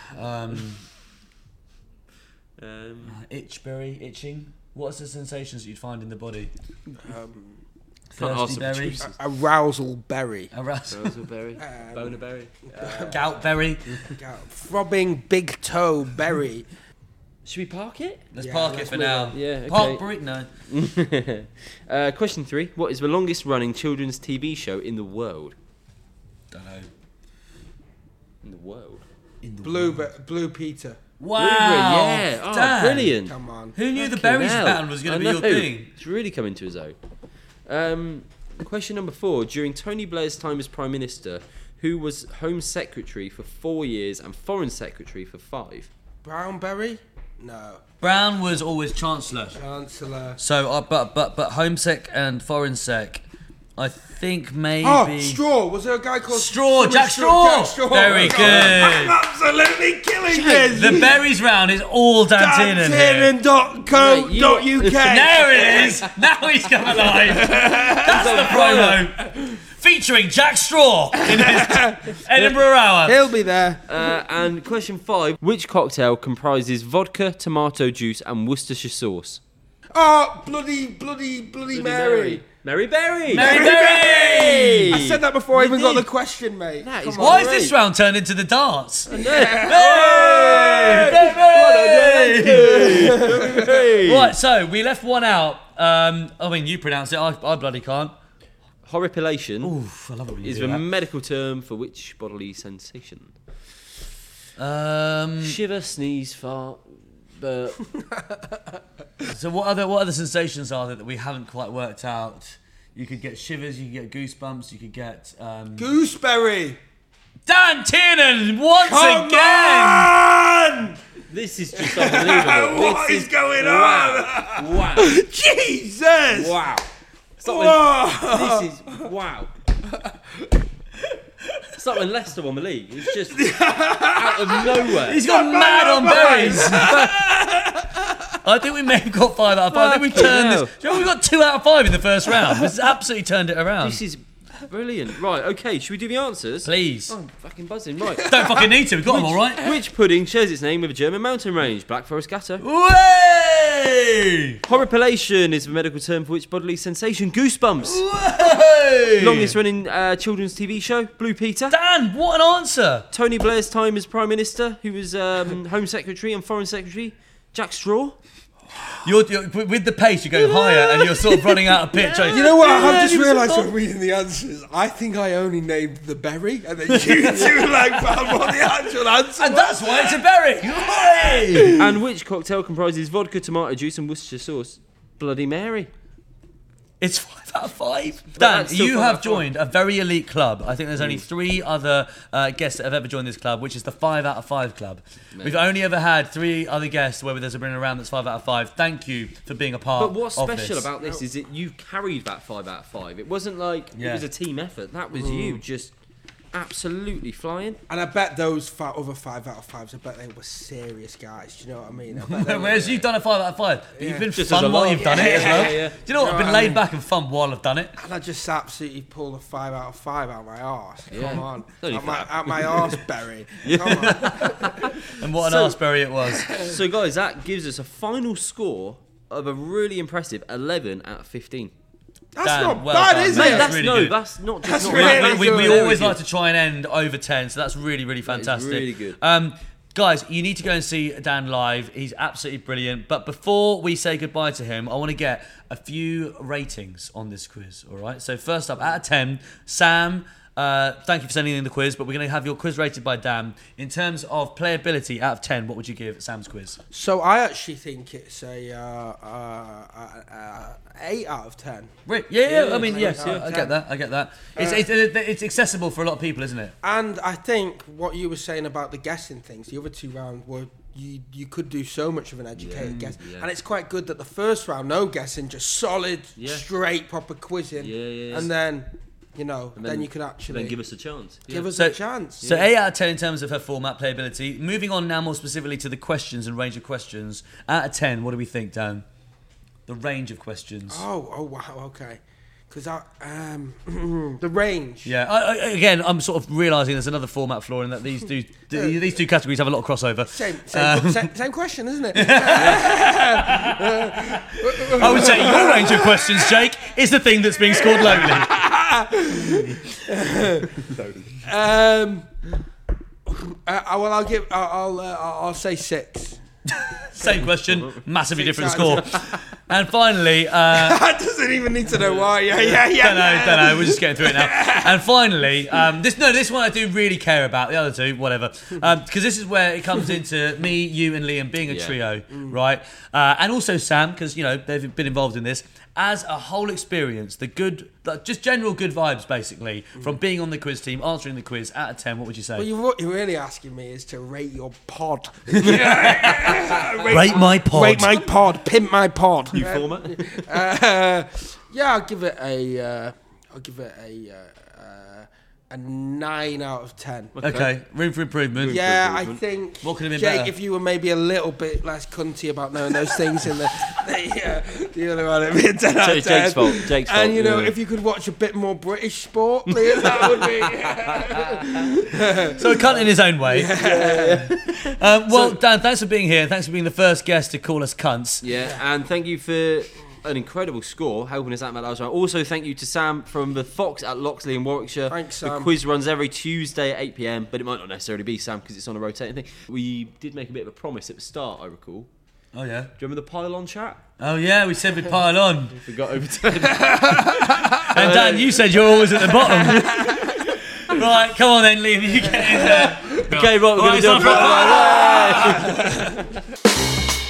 um, itchberry, itching. What's the sensations that you'd find in the body? can't ask Thirsty them berry, chooses. arousal berry. Raspberry, bonerberry. goutberry. Throbbing big toe berry. Should we park it? Let's Yeah, park it let's for move now. on. Yeah, okay. Parkberry? No. Question 3. What is the longest running children's TV show in the world? Don't know. In the world? Blue Peter. Wow. Yeah. Oh, Dan. brilliant. Come on. Who knew the Fucking berries hell. pattern was going I to be your know. thing? It's really coming to his own. Question number 4. During Tony Blair's time as Prime Minister, who was Home Secretary for 4 years and Foreign Secretary for 5? Brownberry? No. Brown was always Chancellor. Chancellor. So, but Home Sec and Foreign Sec, I think maybe. Oh, Straw. Was there a guy called Jack Straw. Jack Straw. Very good. I'm absolutely killing this. The berries round is all Dan Tinnan here. dantinnan.co.uk. There it is. Now he's come alive. That's the promo. Featuring Jack Straw in his Edinburgh Hour. He'll be there. And question 5. Which cocktail comprises vodka, tomato juice and Worcestershire sauce? Oh, bloody Mary. Mary Berry! Mary Berry! I said that before I even got did. the question, mate. That Come is on. Why is this round turned into the darts? Hey! Right, so we left one out. I mean, you pronounce it. I bloody can't. Horripilation Oof, I love it when you is do the that. medical term for which bodily sensation? Um, Shiver, sneeze, fart, burp. so what other sensations are there that we haven't quite worked out? You could get shivers, you could get goosebumps, you could get Gooseberry. Dan Tiernan once Come again. on! This is just unbelievable. What This is going wow. on? Wow. Jesus! Wow. Whoa. This is wow. It's like when Leicester won the league. It's just out of nowhere. He's gone mad on berries. I think we may have got 5 out of 5. I think we've turned this. Do you know, we got 2 out of 5 in the first round. This has absolutely turned it around. This is brilliant. Right, okay, should we do the answers? Please. Oh, I'm fucking buzzing. Right. Don't fucking need to. We've got them all right. Which pudding shares its name with a German mountain range? Black Forest Gatto. Way! Horripilation is the medical term for which bodily sensation? Goosebumps. Way! Longest running children's TV show? Blue Peter. Dan, what an answer. Tony Blair's time as Prime Minister, who was Home Secretary and Foreign Secretary? Jack Straw. You're with the pace, you're going higher and you're sort of running out of pitch. You know what? I've just he was realised so from reading the answers. I think I only named the berry, and then you two like found what the actual answer And was. that's why it's a berry. Way! And which cocktail comprises vodka, tomato juice and Worcestershire sauce? Bloody Mary. It's 5 out of 5. Dan, that's still you 5 out have of 5. joined a very elite club. I think there's only 3 other guests that have ever joined this club, which is the 5 out of 5 club. We've only ever had 3 other guests where there's been a round that's 5 out of 5. Thank you for being a part But what's of special this. about this is that you carried that 5 out of 5. It wasn't like Yeah. it was a team effort. That was you just absolutely flying. And I bet those other 5 out of 5s, I bet they were serious guys. Do you know what I mean? I bet they Whereas were, you've done a 5 out of 5, but you've been Just as a fun while lot. you've done it as Yeah, well. yeah. Do you know what? I've been You know what I laid mean? back and fun while I've done it. and I just absolutely pulled a 5 out of 5 out my arse. Yeah. Come on. Only Out my arse berry. Come on. And what an So- arseberry it was. So guys, that gives us a final score of a really impressive 11 out of 15. That's Dan, not well bad, done. is Mate, it? that's That's really no, good. that's not just That's not really bad. we good. always Very like good. to try and end over 10, so that's really, really fantastic. really good. Guys, you need to go and see Dan live. He's absolutely brilliant. But before we say goodbye to him, I want to get a few ratings on this quiz, all right? So first up, out of 10, Sam, thank you for sending in the quiz, but we're going to have your quiz rated by Dan. In terms of playability, out of 10, what would you give Sam's quiz? So I actually think it's a 8 out of 10. Yeah, I mean, Yeah, yes, yeah. I get that. It's accessible for a lot of people, isn't it? And I think what you were saying about the guessing things, the other 2 rounds were you could do so much of an educated guess. yeah. And it's quite good that the first round, no guessing, just solid, Yeah. straight, proper quizzing. Yeah. And then, you know, And then you could actually then give us a chance. give us So- a chance. So 8 out of 10 in terms of her format, playability. Moving on now more specifically to the questions and range of questions. Out of 10, what do we think, Dan? The range of questions. Oh, wow, okay. Because the range. Yeah, again, I'm sort of realising there's another format flaw in that these two categories have a lot of crossover. Same question, isn't it? I would say your range of questions, Jake, is the thing that's being scored lowly. I'll say 6. Same question, massively different score. And finally, I doesn't even need to know why. Yeah. don't know. We're just getting through it now. And finally, this one I do really care about. The other two, whatever, because this is where it comes into me, you, and Liam being a trio, right? And also Sam, because they've been involved in this. As a whole experience, just general good vibes, basically, from being on the quiz team, answering the quiz. Out of 10, what would you say? Well, what you're really asking me is to rate your pod. Rate my pod. Rate my pod. Pimp my pod. New format. Yeah, I'll give it a 9 out of 10. Okay, room for improvement. Yeah, I think. What could have been Jake, better? if you were maybe a little bit less cunty about knowing those things in the other one, it'd be a 10 out of 10. Jake's fault. Jake's fault. And if you could watch a bit more British sport, Liam, that would be. So a cunt in his own way. Dan, thanks for being here. Thanks for being the first guest to call us cunts. Yeah, and thank you for an incredible score, helping us out that last round. Also, thank you to Sam from the Fox at Loxley in Warwickshire. Thanks, The Sam. quiz runs every Tuesday at 8 p.m, but it might not necessarily be Sam because it's on a rotating thing. We did make a bit of a promise at the start, I recall. Oh yeah. Do you remember the pylon chat? Oh yeah, we said we'd pile on. We got overturned. And Dan, you said you're always at the bottom. Right, come on then, Liam, you get in there. Okay, right, we're going to do a pylon.